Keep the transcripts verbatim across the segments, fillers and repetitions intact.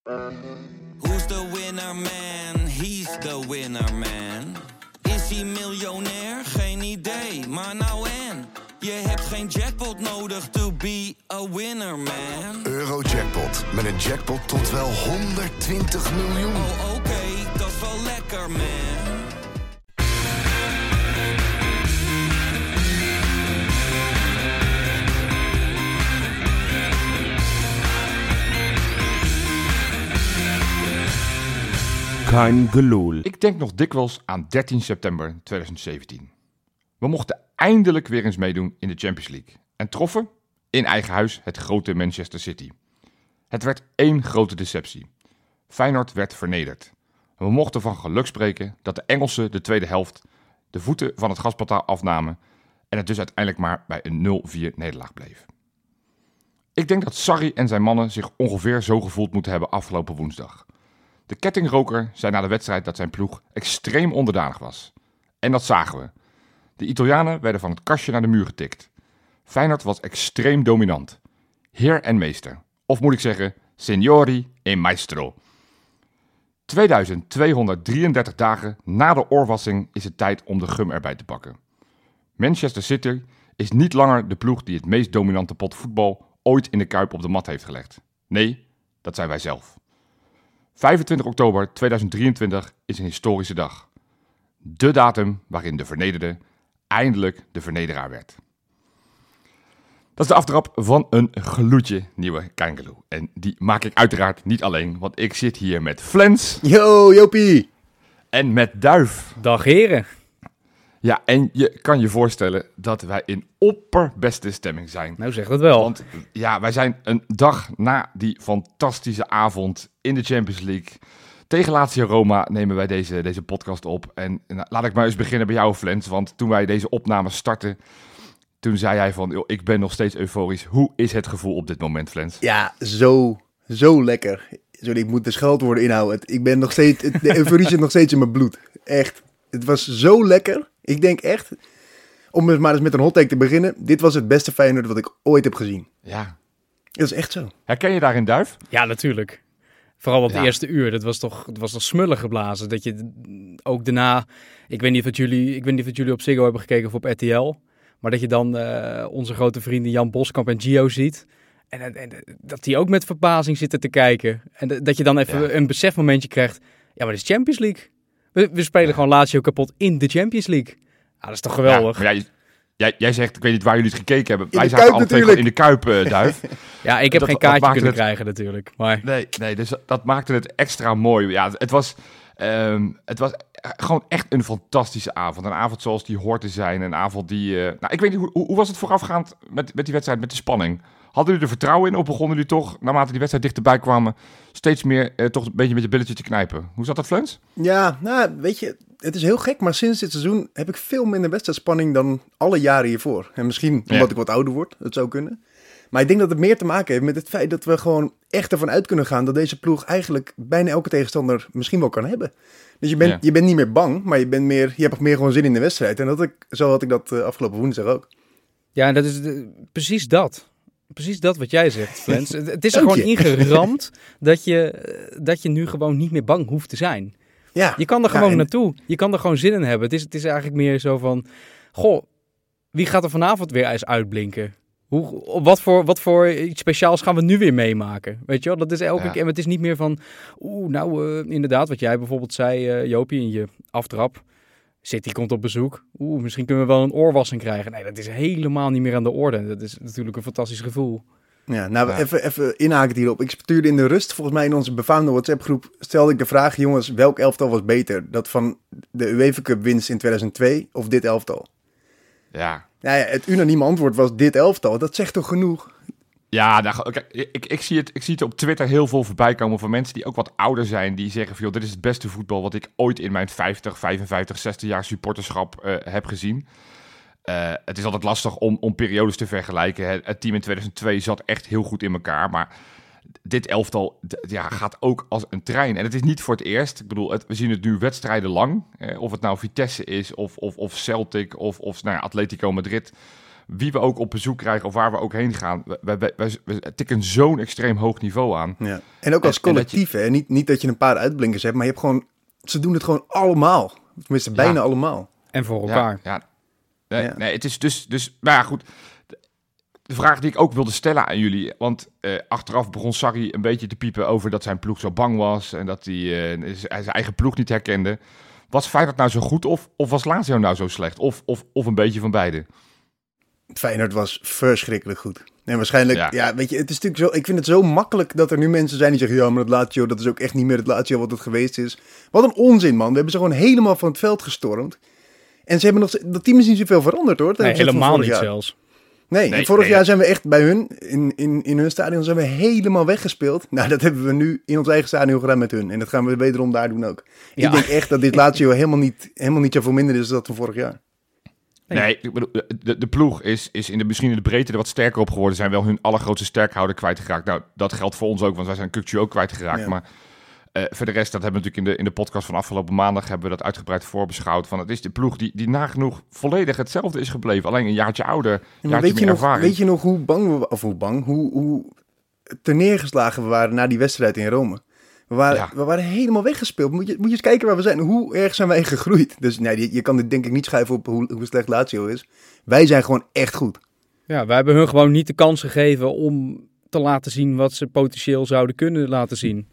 Who's the winner man? He's the winner man. Is hij miljonair? Geen idee, maar nou en. Je hebt geen jackpot nodig to be a winner man. Eurojackpot, met een jackpot tot wel honderdtwintig miljoen. Oh oké, okay, dat is wel lekker man. Kein gelul. Ik denk nog dikwijls aan dertien september tweeduizend zeventien. We mochten eindelijk weer eens meedoen in de Champions League. En troffen in eigen huis het grote Manchester City. Het werd één grote deceptie. Feyenoord werd vernederd. We mochten van geluk spreken dat de Engelsen de tweede helft de voeten van het gasportaal afnamen en het dus uiteindelijk maar bij een nul vier nederlaag bleef. Ik denk dat Sarri en zijn mannen zich ongeveer zo gevoeld moeten hebben afgelopen woensdag. De kettingroker zei na de wedstrijd dat zijn ploeg extreem onderdanig was. En dat zagen we. De Italianen werden van het kastje naar de muur getikt. Feyenoord was extreem dominant. Heer en meester. Of moet ik zeggen, signori e maestro. tweeduizend-tweehonderddrieëndertig dagen na de oorwassing is het tijd om de gum erbij te pakken. Manchester City is niet langer de ploeg die het meest dominante pot voetbal ooit in de Kuip op de mat heeft gelegd. Nee, dat zijn wij zelf. vijfentwintig oktober tweeduizend drieëntwintig is een historische dag. De datum waarin de vernederde eindelijk de vernederaar werd. Dat is de aftrap van een gloedje nieuwe Kein. En die maak ik uiteraard niet alleen, want ik zit hier met Flens. Yo, Jopie. En met Duif. Dag heren. Ja, en je kan je voorstellen dat wij in opperbeste stemming zijn. Nou zeg dat wel. Want ja, wij zijn een dag na die fantastische avond in de Champions League. Tegen Lazio Roma nemen wij deze, deze podcast op. En nou, laat ik maar eens beginnen bij jou, Flens. Want toen wij deze opname startten, toen zei hij van, joh, ik ben nog steeds euforisch. Hoe is het gevoel op dit moment, Flens? Ja, zo, zo lekker. Sorry, ik moet de scheldwoorden inhouden. Ik ben nog steeds, de euforie zit nog steeds in mijn bloed. Echt, het was zo lekker. Ik denk echt, om maar eens met een hot take te beginnen, dit was het beste Feyenoord wat ik ooit heb gezien. Ja. Dat is echt zo. Herken je daarin, Duif? Ja, natuurlijk. Vooral op Ja. het eerste uur. Dat was toch, dat was toch smullen geblazen. Dat je ook daarna, ik weet niet of jullie, ik weet niet of het jullie op Ziggo hebben gekeken of op R T L, maar dat je dan uh, onze grote vrienden Jan Boskamp en Gio ziet. En, en dat die ook met verbazing zitten te kijken. En dat je dan even Ja. een besefmomentje krijgt. Ja, maar dit is Champions League. We, we spelen Ja. gewoon Lazio kapot in de Champions League. Ja, dat is toch geweldig. Ja, maar jij, jij, jij zegt, ik weet niet waar jullie het gekeken hebben. In wij de zaten Kuip alle twee natuurlijk. gewoon in de Kuip, uh, Duif. Ja, ik heb Dat- geen dat kaartje maakte kunnen het- krijgen natuurlijk. Maar Nee, nee, dus dat maakte het extra mooi. Ja, het was, um, het was gewoon echt een fantastische avond. Een avond zoals die hoort te zijn. Een avond die... Uh, nou, ik weet niet, hoe, hoe was het voorafgaand met, met die wedstrijd, met de spanning? Hadden jullie er vertrouwen in of begonnen jullie toch, naarmate die wedstrijd dichterbij kwamen, steeds meer uh, toch een beetje met je billetje te knijpen? Hoe zat dat, Flens? Ja, nou, weet je, het is heel gek, maar sinds dit seizoen heb ik veel minder wedstrijdspanning dan alle jaren hiervoor. En misschien omdat Ja. ik wat ouder word, dat zou kunnen. Maar ik denk dat het meer te maken heeft met het feit dat we gewoon echt ervan uit kunnen gaan dat deze ploeg eigenlijk bijna elke tegenstander misschien wel kan hebben. Dus je bent, Ja. je bent niet meer bang, maar je, bent meer, je hebt meer gewoon zin in de wedstrijd. En dat ik, zo had ik dat uh, afgelopen woensdag ook. ja, dat is de- precies dat. Precies dat wat jij zegt, Flens. het, het is er Dank gewoon je. ingeramd dat je, eh, dat je nu gewoon niet meer bang hoeft te zijn. Ja, Je kan er ja, gewoon en- naartoe. Je kan er gewoon zin in hebben. Het is, het is eigenlijk meer zo van, goh, wie gaat er vanavond weer eens uitblinken? Hoe, wat, voor, wat voor iets speciaals gaan we nu weer meemaken? Weet je wel, dat is elke Ja. keer. Het is niet meer van, oeh, nou, uh, inderdaad, wat jij bijvoorbeeld zei, uh, Jopie, in je aftrap. City komt op bezoek. Oeh, misschien kunnen we wel een oorwassing krijgen. Nee, dat is helemaal niet meer aan de orde. Dat is natuurlijk een fantastisch gevoel. Ja, nou, Ja. even, even inhaken hierop. Ik stuurde in de rust, volgens mij in onze befaamde WhatsApp-groep, stelde ik de vraag, jongens, welk elftal was beter? Dat van de UEFA Cup winst in tweeduizend twee of dit elftal? Ja. Nou ja, het unanieme antwoord was dit elftal. Dat zegt toch genoeg? Ja, nou, kijk, ik, ik, zie het, ik zie het op Twitter heel veel voorbij komen van mensen die ook wat ouder zijn. Die zeggen van, joh, dit is het beste voetbal wat ik ooit in mijn vijftig, vijfenvijftig, zestig jaar supporterschap uh, heb gezien. Uh, het is altijd lastig om, om periodes te vergelijken. Het, het team in tweeduizend twee zat echt heel goed in elkaar, maar dit elftal d- ja, gaat ook als een trein. En het is niet voor het eerst. Ik bedoel, het, we zien het nu wedstrijden lang. Eh, of het nou Vitesse is, of, of, of Celtic, of, of nou ja, Atletico Madrid. wie we ook op bezoek krijgen of waar we ook heen gaan. We, we, we, we, we tikken zo'n extreem hoog niveau aan. Ja. En ook als En- collectief, hè. Niet, niet dat je een paar uitblinkers hebt, maar je hebt gewoon... Ze doen het gewoon allemaal. Tenminste, bijna Ja. allemaal. En voor elkaar. Ja, ja. Nee, Ja. nee, het is dus... dus maar ja, goed. De, de vraag die ik ook wilde stellen aan jullie... Want eh, achteraf begon Sarri een beetje te piepen over dat zijn ploeg zo bang was... en dat hij eh, zijn eigen ploeg niet herkende. Was Feyenoord nou zo goed of, of was Lazio nou zo slecht? Of, of, of een beetje van beide? Feyenoord was verschrikkelijk goed. En waarschijnlijk, ja. Ja. weet je, het is natuurlijk zo... Ik vind het zo makkelijk dat er nu mensen zijn die zeggen... Ja, maar dat Lazio, dat is ook echt niet meer het Lazio wat het geweest is. Wat een onzin, man. We hebben ze gewoon helemaal van het veld gestormd. En ze hebben nog... steeds- Dat team is niet zoveel veranderd, hoor. ten Nee, opzichte van helemaal vorig niet jaar. zelfs. Nee, Nee, en vorig nee, jaar dat- zijn we echt bij hun, in, in, in hun stadion, zijn we helemaal weggespeeld. Nou, dat hebben we nu in ons eigen stadion gedaan met hun. En dat gaan we wederom daar doen ook. Ja. Ik denk echt dat dit Lazio helemaal niet, helemaal niet zoveel minder is dan dat van vorig jaar. Nee. Nee, ik bedoel, de, de, de ploeg is, is in de, misschien in de breedte er wat sterker op geworden. Zijn wel hun allergrootste sterkhouder kwijtgeraakt. Nou, dat geldt voor ons ook, want wij zijn Kukçu ook kwijtgeraakt. Ja. Maar uh, voor de rest, dat hebben we natuurlijk in de, in de podcast van afgelopen maandag... hebben we dat uitgebreid voorbeschouwd. Van, het is de ploeg die, die nagenoeg volledig hetzelfde is gebleven. Alleen een jaartje ouder, een Ja, maar jaartje weet, je meer nog, ervaring. weet je nog hoe bang we, of hoe bang, hoe, hoe terneergeslagen we waren na die wedstrijd in Rome? We waren, Ja. we waren helemaal weggespeeld. Moet je, moet je eens kijken waar we zijn. Hoe erg zijn wij gegroeid? Dus nee, je, je kan dit denk ik niet schuiven op hoe, hoe slecht Lazio is. Wij zijn gewoon echt goed. Ja, wij hebben hun gewoon niet de kans gegeven om te laten zien wat ze potentieel zouden kunnen laten zien.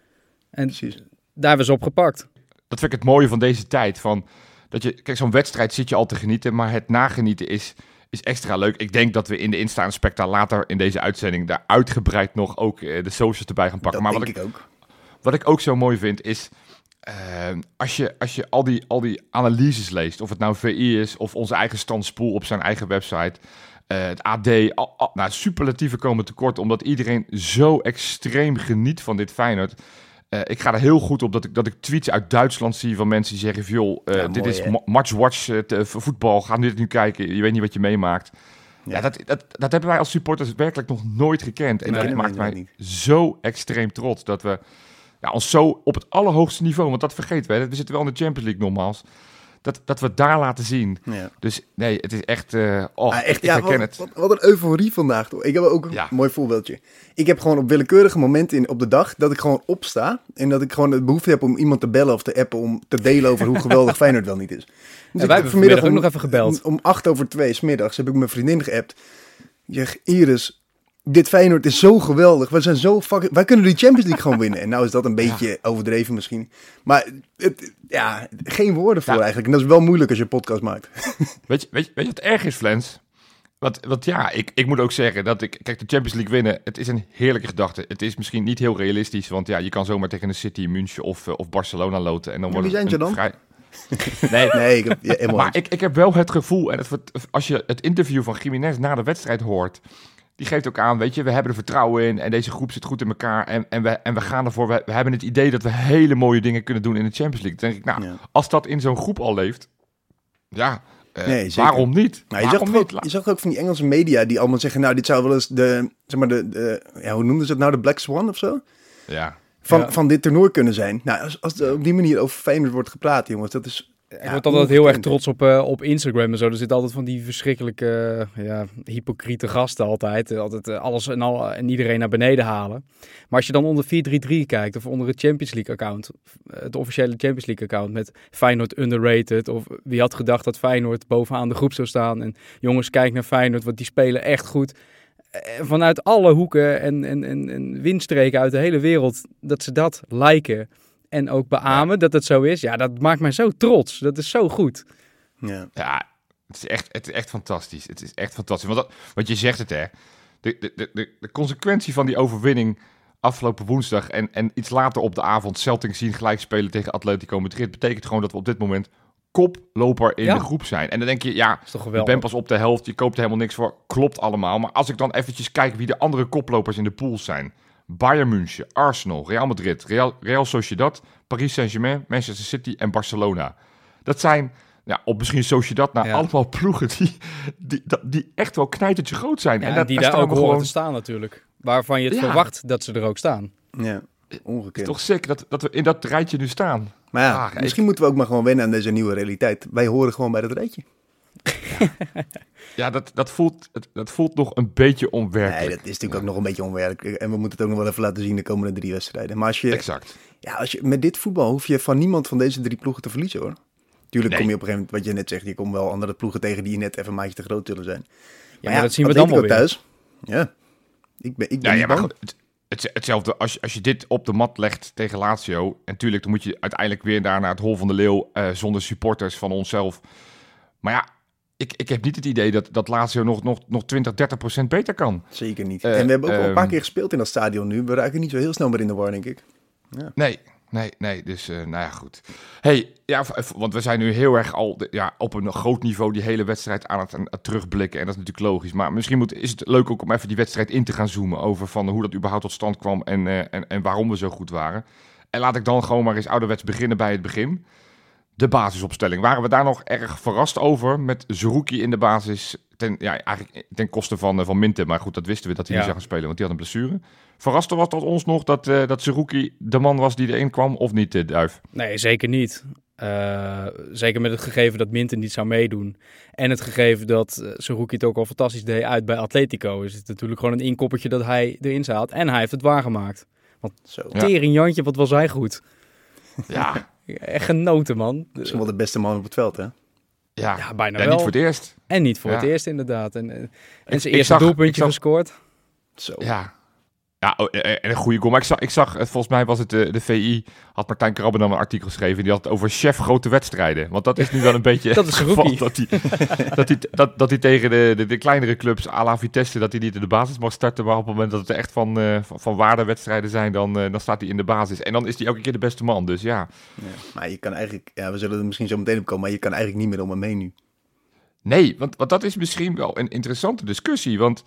En Precies. daar hebben ze op gepakt. Dat vind ik het mooie van deze tijd. Van, dat je, kijk, zo'n wedstrijd zit je al te genieten, maar het nagenieten is, is extra leuk. Ik denk dat we in de Insta Specta later in deze uitzending daar uitgebreid nog ook uh, de socials erbij gaan pakken. Dat maar denk wat ik, ik, ook. wat ik ook zo mooi vind is, uh, als je, als je al, die, al die analyses leest, of het nou V I is of onze eigen Stan Spoel op zijn eigen website, uh, het A D, al, al, nou, superlatieven komen tekort, omdat iedereen zo extreem geniet van dit Feyenoord. Uh, ik ga er heel goed op dat ik, dat ik tweets uit Duitsland zie van mensen die zeggen... joh, uh, Ja, dit mooi, is hè? ma- matchwatch uh, te- voetbal, ga dit nu kijken, je weet niet wat je meemaakt. Ja, Ja. dat, dat, dat hebben wij als supporters werkelijk nog nooit gekend. En Nee, dat nee, maakt nee, mij niet. zo extreem trots dat we ja, ons zo op het allerhoogste niveau... want dat vergeten we, we zitten wel in de Champions League nogmaals... Dat, dat we het daar laten zien. Ja. Dus nee, het is echt... Uh, oh, Ah, echt, ik ja, herken wat, het. Wat, wat een euforie vandaag, toch? Ik heb ook een Ja. mooi voorbeeldje. Ik heb gewoon op willekeurige momenten in, op de dag dat ik gewoon opsta. En dat ik gewoon de behoefte heb om iemand te bellen of te appen om te delen over hoe geweldig Feyenoord wel niet is. Dus En ik wij hebben heb vanmiddag ook nog even gebeld. Om, om acht over twee 's middags heb ik mijn vriendin geappt. Ik zeg, Iris, dit Feyenoord is zo geweldig. We zijn zo fucking... Wij kunnen die Champions League gewoon winnen. En nou is dat een beetje overdreven misschien. Maar het, ja, geen woorden voor Ja. eigenlijk. En dat is wel moeilijk als je een podcast maakt. Weet je, weet je, weet je wat erg is, Flens? Want, want ja, ik, ik moet ook zeggen dat ik... Kijk, de Champions League winnen, het is een heerlijke gedachte. Het is misschien niet heel realistisch, want ja, je kan zomaar tegen een City, München of, uh, of Barcelona loten. En dan Ja, wordt wie het zijn ze een dan? vrij... Nee, Nee, ik heb, ja, helemaal maar eens. ik, ik heb wel het gevoel, en het, wordt- als je het interview van Gimenez na de wedstrijd hoort... Die geeft ook aan, weet je, we hebben er vertrouwen in en deze groep zit goed in elkaar en, en, we, en we gaan ervoor. We, we hebben het idee dat we hele mooie dingen kunnen doen in de Champions League. Dan denk ik, nou, Ja. als dat in zo'n groep al leeft, ja, uh, Nee, zeker. waarom niet? Nou, je, zag waarom toch niet? ook, je zag ook van die Engelse media die allemaal zeggen... nou, dit zou wel eens de... zeg maar de, de ja, hoe noemden ze het nou? De Black Swan of zo? Ja, Van, Ja. van dit toernooi kunnen zijn. Nou, als, als er op die manier over Feyenoord wordt gepraat, jongens... dat is... Ik ja, word altijd heel erg ongekend. trots op, uh, op Instagram en zo. Er zitten altijd van die verschrikkelijke, uh, ja, hypocriete gasten altijd. Uh, altijd uh, alles en, al, en iedereen naar beneden halen. Maar als je dan onder vier drie drie kijkt of onder het Champions League account, uh, het officiële Champions League account met Feyenoord underrated. Of wie had gedacht dat Feyenoord bovenaan de groep zou staan. En jongens, kijk naar Feyenoord, want die spelen echt goed. Uh, vanuit alle hoeken en, en, en, en windstreken uit de hele wereld, dat ze dat liken. En ook beamen dat het zo is. Ja, dat maakt mij zo trots. Dat is zo goed. Ja. ja het, is echt, het is echt fantastisch. Het is echt fantastisch. Want, dat, want je zegt het, hè. De, de, de, de, de consequentie van die overwinning afgelopen woensdag... En, en iets later op de avond Celtic zien gelijk spelen tegen Atletico Madrid... betekent gewoon dat we op dit moment koploper in Ja. de groep zijn. En dan denk je, ja, is toch je geweldig. bent pas op de helft, je koopt er helemaal niks voor. Klopt allemaal. Maar als ik dan eventjes kijk wie de andere koplopers in de pool zijn... Bayern München, Arsenal, Real Madrid, Real, Real Sociedad, Paris Saint-Germain, Manchester City en Barcelona. Dat zijn, ja, op misschien Sociedad, nou, Ja. allemaal ploegen die, die, die echt wel knijtertje groot zijn. Ja, en dat, die daar daar staan ook we horen gewoon. te staan natuurlijk. Waarvan je het Ja. verwacht dat ze er ook staan. Ja, Het ongekend. is toch sick dat, dat we in dat rijtje nu staan. Maar ja, Ah, misschien moeten we ook maar gewoon wennen aan deze nieuwe realiteit. Wij horen gewoon bij dat rijtje. ja dat, dat, voelt, dat voelt nog een beetje onwerkelijk. Nee, dat is natuurlijk ja. ook nog een beetje onwerkelijk. En we moeten het ook nog wel even laten zien de komende drie wedstrijden. Maar als je, exact. Ja, als je met dit voetbal hoef je van niemand van deze drie ploegen te verliezen, hoor. Tuurlijk nee. kom je op een gegeven moment, wat je net zegt, je komt wel andere ploegen tegen die net even een maatje te groot zullen zijn. Ja, maar ja, dat zien we dan wel weer. Thuis. Ja, ik ben, ik ben ja, niet ja, maar bang. goed, het, hetzelfde, als je, als je dit op de mat legt tegen Lazio, en natuurlijk dan moet je uiteindelijk weer daar naar het Hol van de Leeuw, uh, zonder supporters van onszelf. Maar ja, ik, ik heb niet het idee dat, dat Lazio nog, nog, nog twintig, dertig procent beter kan. Zeker niet. Uh, en we hebben ook um, al een paar keer gespeeld in dat stadion nu. We raken niet zo heel snel meer in de war, denk ik. Ja. Nee, nee, nee. Dus, uh, nou ja, goed. Hey, ja, want we zijn nu heel erg al ja, op een groot niveau die hele wedstrijd aan het, aan het terugblikken. En dat is natuurlijk logisch. Maar misschien moet, is het leuk ook om even die wedstrijd in te gaan zoomen over van hoe dat überhaupt tot stand kwam en, uh, en, en waarom we zo goed waren. En laat ik dan gewoon maar eens ouderwets beginnen bij het begin. De basisopstelling. Waren we daar nog erg verrast over met Zerouki in de basis? Ten, ja, eigenlijk ten koste van, van Minte. Maar goed, dat wisten we dat hij ja. niet zou gaan spelen, want die had een blessure. Verraste was dat ons nog dat, uh, dat Zerouki de man was die erin kwam, of niet, uh, Duif? Nee, zeker niet. Uh, zeker met het gegeven dat Minte niet zou meedoen. En het gegeven dat uh, Zerouki het ook al fantastisch deed uit bij Atletico. Is het natuurlijk gewoon een inkoppertje dat hij erin zat. En hij heeft het waargemaakt. Want Zo. tering Jantje, wat was hij goed. Ja. Echt genoten, man. Misschien wel de beste man op het veld, hè? Ja, ja bijna ja, wel. niet voor het eerst. En niet voor ja. het eerst, inderdaad. En, en ik, zijn eerste zag, doelpuntje zag, gescoord. Zo. Ja. Ja, en een goede goal. Maar ik zag, ik zag, volgens mij was het de, de V I, had Martijn Krabbe dan een artikel geschreven. Die had het over chef grote wedstrijden. Want dat is nu wel een beetje dat is geval dat hij, dat, hij, dat, dat hij tegen de, de, de kleinere clubs, à la Vitesse, dat hij niet in de basis mag starten. Maar op het moment dat het echt van, uh, van, van waardewedstrijden zijn, dan, uh, dan staat hij in de basis. En dan is hij elke keer de beste man. Dus ja. ja. Maar je kan eigenlijk, ja, we zullen er misschien zo meteen op komen, maar je kan eigenlijk niet meer om hem mee nu. Nee, want, want dat is misschien wel een interessante discussie. Want...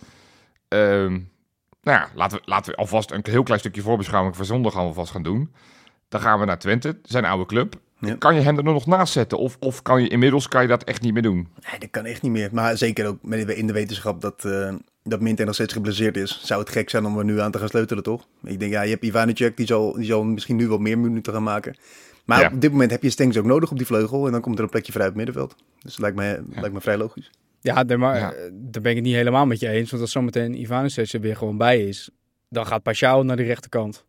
Um, Nou ja, laten we, laten we alvast een heel klein stukje voorbeschouwing voor zondag alvast gaan doen. Dan gaan we naar Twente, zijn oude club. Ja. Kan je hem er nog naast zetten? Of, of kan je inmiddels kan je dat echt niet meer doen? Nee, dat kan echt niet meer. Maar zeker ook in de wetenschap dat, uh, dat Minte nog steeds geblesseerd is. Zou het gek zijn om er nu aan te gaan sleutelen, toch? Ik denk, ja, je hebt Ivaniček, die zal, die zal misschien nu wat meer minuten gaan maken. Maar ja. op dit moment heb je Stengs ook nodig op die vleugel. En dan komt er een plekje vrij op het middenveld. Dus dat lijkt me, ja. lijkt me vrij logisch. Ja, maar ja. daar ben ik het niet helemaal met je eens. Want als zometeen Ivaniček er weer gewoon bij is, dan gaat Paixão naar de rechterkant.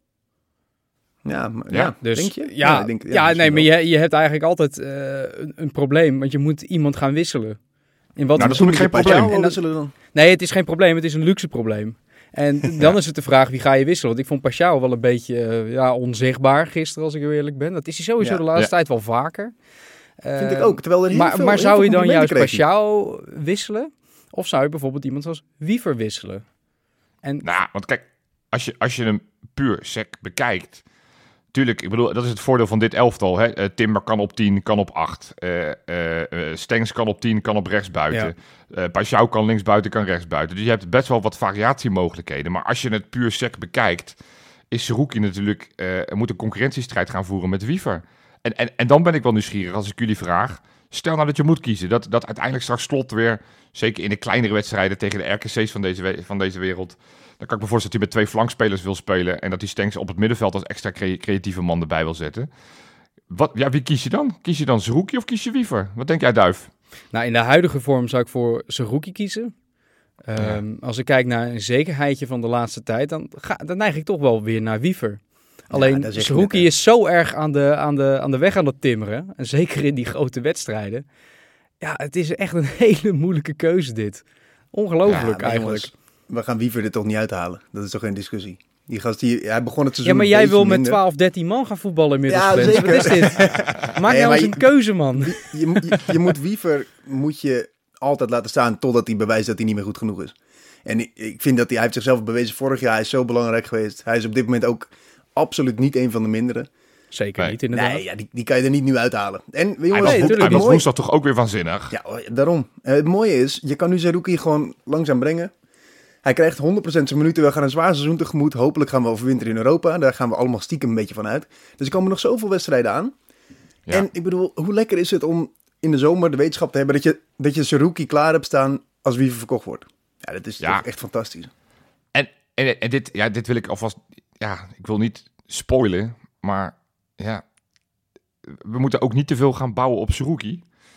Ja, maar, ja, dus, denk je? Ja, ja, denk, ja, ja nee, maar je, je hebt eigenlijk altijd uh, een, een probleem. Want je moet iemand gaan wisselen. In wat nou, dat is geen probleem. En dat zullen dan... Nee, het is geen probleem. Het is een luxe probleem. En dan ja. is het de vraag, wie ga je wisselen? Want ik vond Paixão wel een beetje uh, ja, onzichtbaar gisteren, als ik eerlijk ben. Dat is hij sowieso ja. de laatste ja. tijd wel vaker. Vind uh, ik ook. Terwijl er heel maar veel, maar heel zou veel je dan juist Paixão wisselen? Of zou je bijvoorbeeld iemand zoals Wiever wisselen? En... Nou, want kijk, als je, als je hem puur sec bekijkt... Tuurlijk, ik bedoel, dat is het voordeel van dit elftal. Hè? Uh, Timber kan op tien, kan op acht. Uh, uh, uh, Stengs kan op tien, kan op rechts buiten. Ja. Uh, Paixão kan links buiten, kan rechts buiten. Dus je hebt best wel wat variatiemogelijkheden. Maar als je het puur sec bekijkt... is Zerouki natuurlijk... Uh, moet een concurrentiestrijd gaan voeren met Wiever. En, en, en dan ben ik wel nieuwsgierig als ik jullie vraag... Stel nou dat je moet kiezen. Dat, dat uiteindelijk straks Slot weer... zeker in de kleinere wedstrijden tegen de R K C's van deze, we- van deze wereld... dan kan ik me voorstellen dat hij met twee flankspelers wil spelen... en dat hij Stengs op het middenveld als extra cre- creatieve man erbij wil zetten. Wat, ja, wie kies je dan? Kies je dan Zerouki of kies je Wiever? Wat denk jij, Duif? Nou, in de huidige vorm zou ik voor Zerouki kiezen. Um, ja. Als ik kijk naar een zekerheidje van de laatste tijd... dan, ga, dan neig ik toch wel weer naar Wiever. Alleen, ja, Zerouki is zo erg aan de, aan, de, aan de weg aan het timmeren. En zeker in die grote wedstrijden. Ja, het is echt een hele moeilijke keuze dit. Ongelooflijk ja, eigenlijk. Jongens, we gaan Wiever er toch niet uithalen. Dat is toch geen discussie. Die gast, die, hij begon het seizoen Ja, maar jij wil met twaalf, dertien man gaan voetballen inmiddels. Ja, zeker. Wat is dit? Maak nee, nou eens een keuze, man. Je, je, je, je moet Wiever moet je altijd laten staan totdat hij bewijst dat hij niet meer goed genoeg is. En ik, ik vind dat hij, hij heeft zichzelf bewezen vorig jaar. Hij is zo belangrijk geweest. Hij is op dit moment ook absoluut niet een van de minderen. Zeker nee. niet, inderdaad. Nee, ja, die, die kan je er niet nu uithalen. En jongens, hij was, nee, hij was woensdag toch ook weer waanzinnig? Ja, daarom. Uh, het mooie is, je kan nu Zerouki gewoon langzaam brengen. Hij krijgt honderd procent zijn minuten. We gaan een zwaar seizoen tegemoet. Hopelijk gaan we overwinteren in Europa. Daar gaan we allemaal stiekem een beetje van uit. Dus er komen nog zoveel wedstrijden aan. Ja. En ik bedoel, hoe lekker is het om in de zomer de wetenschap te hebben... dat je, dat je Zerouki klaar hebt staan als Wiever verkocht wordt. Ja, dat is ja. toch echt fantastisch. En, en, en dit, ja, dit wil ik alvast... Ja, ik wil niet spoilen, maar ja... We moeten ook niet te veel gaan bouwen op Zerouki.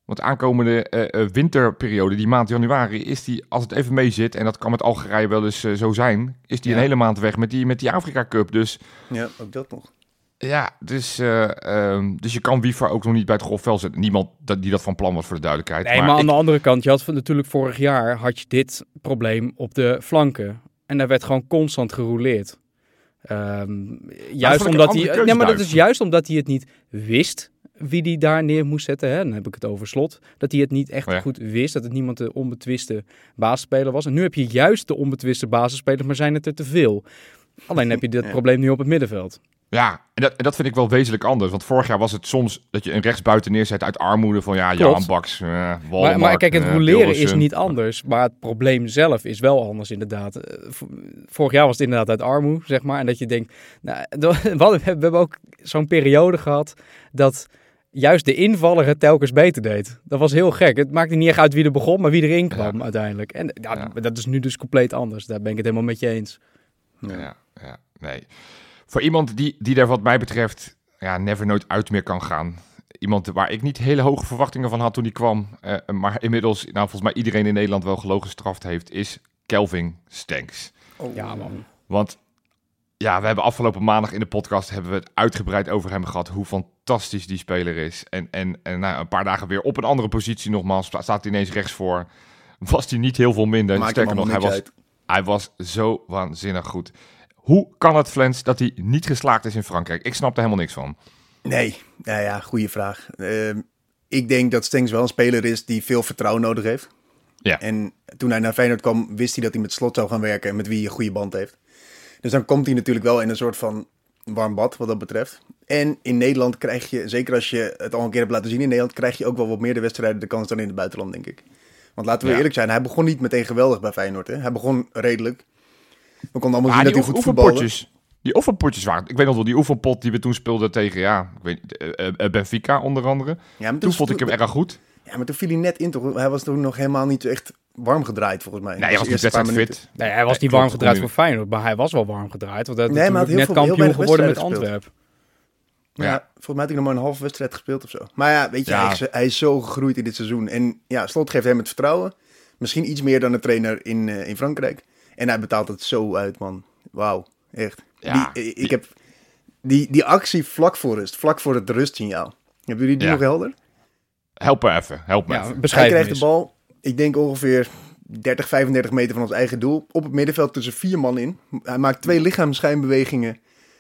Want aankomende uh, uh, winterperiode, die maand januari, is die, als het even mee zit, en dat kan met Algerije wel eens uh, zo zijn, is die ja. een hele maand weg met die, met die Afrika Cup. Dus ja, ook dat nog. Ja, dus, uh, um, dus je kan Wiever ook nog niet bij het golfveld zetten. Niemand dat, die dat van plan was, voor de duidelijkheid. Nee, maar, maar aan ik... de andere kant, je had natuurlijk vorig jaar had je dit probleem op de flanken. En daar werd gewoon constant gerouleerd. Um, juist omdat hij, nee, maar dat is juist omdat hij het niet wist wie die daar neer moest zetten. Hè? Dan heb ik het over Slot. Dat hij het niet echt oh ja. goed wist. Dat het niemand de onbetwiste basisspeler was. En nu heb je juist de onbetwiste basisspelers, maar zijn het er te veel. Alleen heb je dit ja. probleem nu op het middenveld. Ja, en dat, en dat vind ik wel wezenlijk anders. Want vorig jaar was het soms dat je een rechtsbuiten neerzet uit armoede van ja, Johan Baks, uh, maar, maar kijk, het roleren uh, is niet anders. Maar het probleem zelf is wel anders inderdaad. Vorig jaar was het inderdaad uit armoede, zeg maar. En dat je denkt, nou, we hebben ook zo'n periode gehad dat juist de invaller het telkens beter deed. Dat was heel gek. Het maakte niet echt uit wie er begon, maar wie erin kwam ja. uiteindelijk. En ja, ja. dat is nu dus compleet anders. Daar ben ik het helemaal met je eens. Ja, ja, ja nee. Voor iemand die, die er wat mij betreft ja, never nooit uit meer kan gaan. Iemand waar ik niet hele hoge verwachtingen van had toen die kwam. Uh, maar inmiddels, nou, volgens mij iedereen in Nederland wel gelogen gestraft heeft, is Kelvin Stenks. Oh, ja, man. Want ja, we hebben afgelopen maandag in de podcast hebben we het uitgebreid over hem gehad. Hoe fantastisch die speler is. En, en, en nou, een paar dagen weer op een andere positie nogmaals. Staat hij ineens rechts voor. Was hij niet heel veel minder. Maakt Sterker nog, hij was, hij was zo waanzinnig goed. Hoe kan het, Flens, dat hij niet geslaagd is in Frankrijk? Ik snap er helemaal niks van. Nee, nou ja, goede vraag. Uh, ik denk dat Stenks wel een speler is die veel vertrouwen nodig heeft. Ja. En toen hij naar Feyenoord kwam, wist hij dat hij met Slot zou gaan werken en met wie hij een goede band heeft. Dus dan komt hij natuurlijk wel in een soort van warm bad wat dat betreft. En in Nederland krijg je, zeker als je het al een keer hebt laten zien in Nederland, krijg je ook wel wat meer de wedstrijden de kans dan in het buitenland, denk ik. Want laten we ja. eerlijk zijn, hij begon niet meteen geweldig bij Feyenoord. Hè? Hij begon redelijk. We konden allemaal ah, zien dat hij goed voetbalde. Die oefenpotjes waren... Ik weet nog wel, die oefenpot die we toen speelden tegen... Ja, ik weet, uh, uh, Benfica onder andere. Ja, toen, toen vond ik hem erg goed. Ja, maar toen viel hij net in toch? Hij was toen nog helemaal niet echt warm gedraaid volgens mij. Nee, hij was niet wedstrijd fit. Nee, hij was niet warm gedraaid voor Feyenoord. Maar hij was wel warm gedraaid. Want hij nee, had net veel, kampioen geworden met Antwerpen. Ja, ja, volgens mij had hij nog maar een halve wedstrijd gespeeld of zo. Maar ja, weet je, ja. Hij, is, hij is zo gegroeid in dit seizoen. En ja, Slot geeft hem het vertrouwen. Misschien iets meer dan de trainer in, uh, in Frankrijk. En hij betaalt het zo uit, man. Wauw, echt. Ja, die, ik heb die, die actie vlak voor rust, vlak voor het rustsignaal. Hebben jullie die ja. nog helder? Help me even, help me ja, even. Hij krijgt de bal, ik denk ongeveer dertig, vijfendertig meter van ons eigen doel. Op het middenveld tussen vier man in. Hij maakt twee lichaamsschijnbewegingen.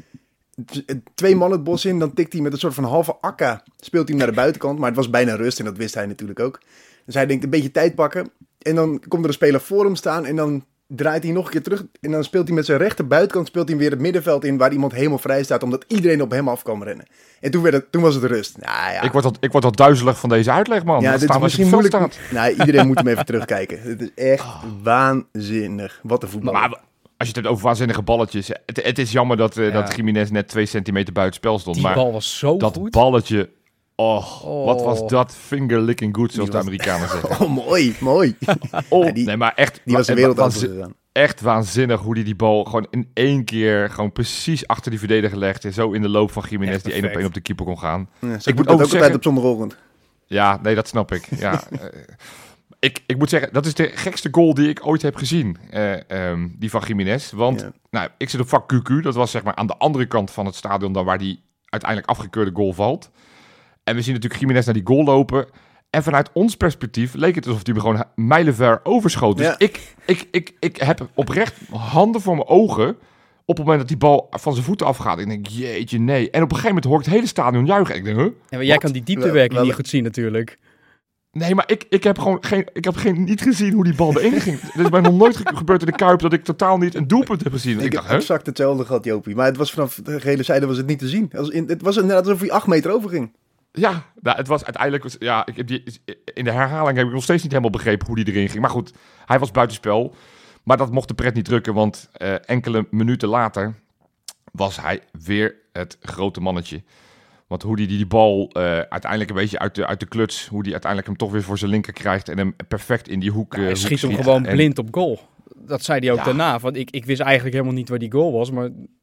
Twee man het bos in, dan tikt hij met een soort van halve akka. Speelt hij hem naar de buitenkant, maar het was bijna rust en dat wist hij natuurlijk ook. Dus hij denkt een beetje tijd pakken. En dan komt er een speler voor hem staan en dan draait hij nog een keer terug. En dan speelt hij met zijn rechter buitenkant speelt hij weer het middenveld in waar iemand helemaal vrij staat. Omdat iedereen op hem af kan rennen. En toen, werd het, toen was het rust. Nou, ja. Ik word al, ik word al duizelig van deze uitleg, man. Ja, dit is misschien moeilijk. Staat. Nou, iedereen moet hem even terugkijken. Het is echt oh. waanzinnig. Wat een voetbal. Maar, als je het hebt over waanzinnige balletjes. Het, het is jammer dat, uh, ja. dat Jiménez net twee centimeter buiten spel stond. Die maar bal was zo dat goed. Dat balletje... Oh, oh, wat was dat finger-licking good, zoals was... de Amerikanen zeggen. Oh, mooi, mooi. Oh, ja, die, nee, maar echt... Die was de wereld waanzin, gegaan. Echt waanzinnig hoe die die bal gewoon in één keer... gewoon precies achter die verdediger legde. Zo in de loop van Jiménez die één op één op de keeper kon gaan. Ja, ik moet ook zeggen, altijd op zondagochtend. Ja, nee, dat snap ik. Ja, uh, ik, ik moet zeggen, dat is de gekste goal die ik ooit heb gezien. Uh, um, die van Jiménez. Want ja. nou, ik zit op vak Q Q. Dat was zeg maar aan de andere kant van het stadion... dan waar die uiteindelijk afgekeurde goal valt... En we zien natuurlijk Jiménez naar die goal lopen. En vanuit ons perspectief leek het alsof hij me gewoon mijlenver overschoot. Dus ja. ik, ik, ik, ik heb oprecht handen voor mijn ogen... op het moment dat die bal van zijn voeten afgaat. Ik denk, jeetje, nee. En op een gegeven moment hoor ik het hele stadion juichen. Ik denk, huh? Ja, maar jij kan die dieptewerking wel, niet goed zien natuurlijk. Nee, maar ik, ik heb gewoon geen, ik heb geen, niet gezien hoe die bal erin ging. Het is mij nog nooit ge- gebeurd in de Kuip dat ik totaal niet een doelpunt heb gezien. Ik, ik dacht, heb exact hetzelfde gehad, Jopie. Maar het was vanaf de gele zijde was het niet te zien. Het was, in, het was inderdaad alsof hij acht meter over ging. Ja, nou, het was uiteindelijk... Ja, ik heb die, in de herhaling heb ik nog steeds niet helemaal begrepen hoe die erin ging. Maar goed, hij was buitenspel. Maar dat mocht de pret niet drukken, want uh, enkele minuten later was hij weer het grote mannetje. Want hoe die die, die bal uh, uiteindelijk een beetje uit de, uit de kluts... hoe die uiteindelijk hem toch weer voor zijn linker krijgt... en hem perfect in die hoek, uh, ja, hij hoek schiet hem gewoon en... blind op goal. Dat zei hij ook ja. daarna. Want ik, ik wist eigenlijk helemaal niet waar die goal was, maar...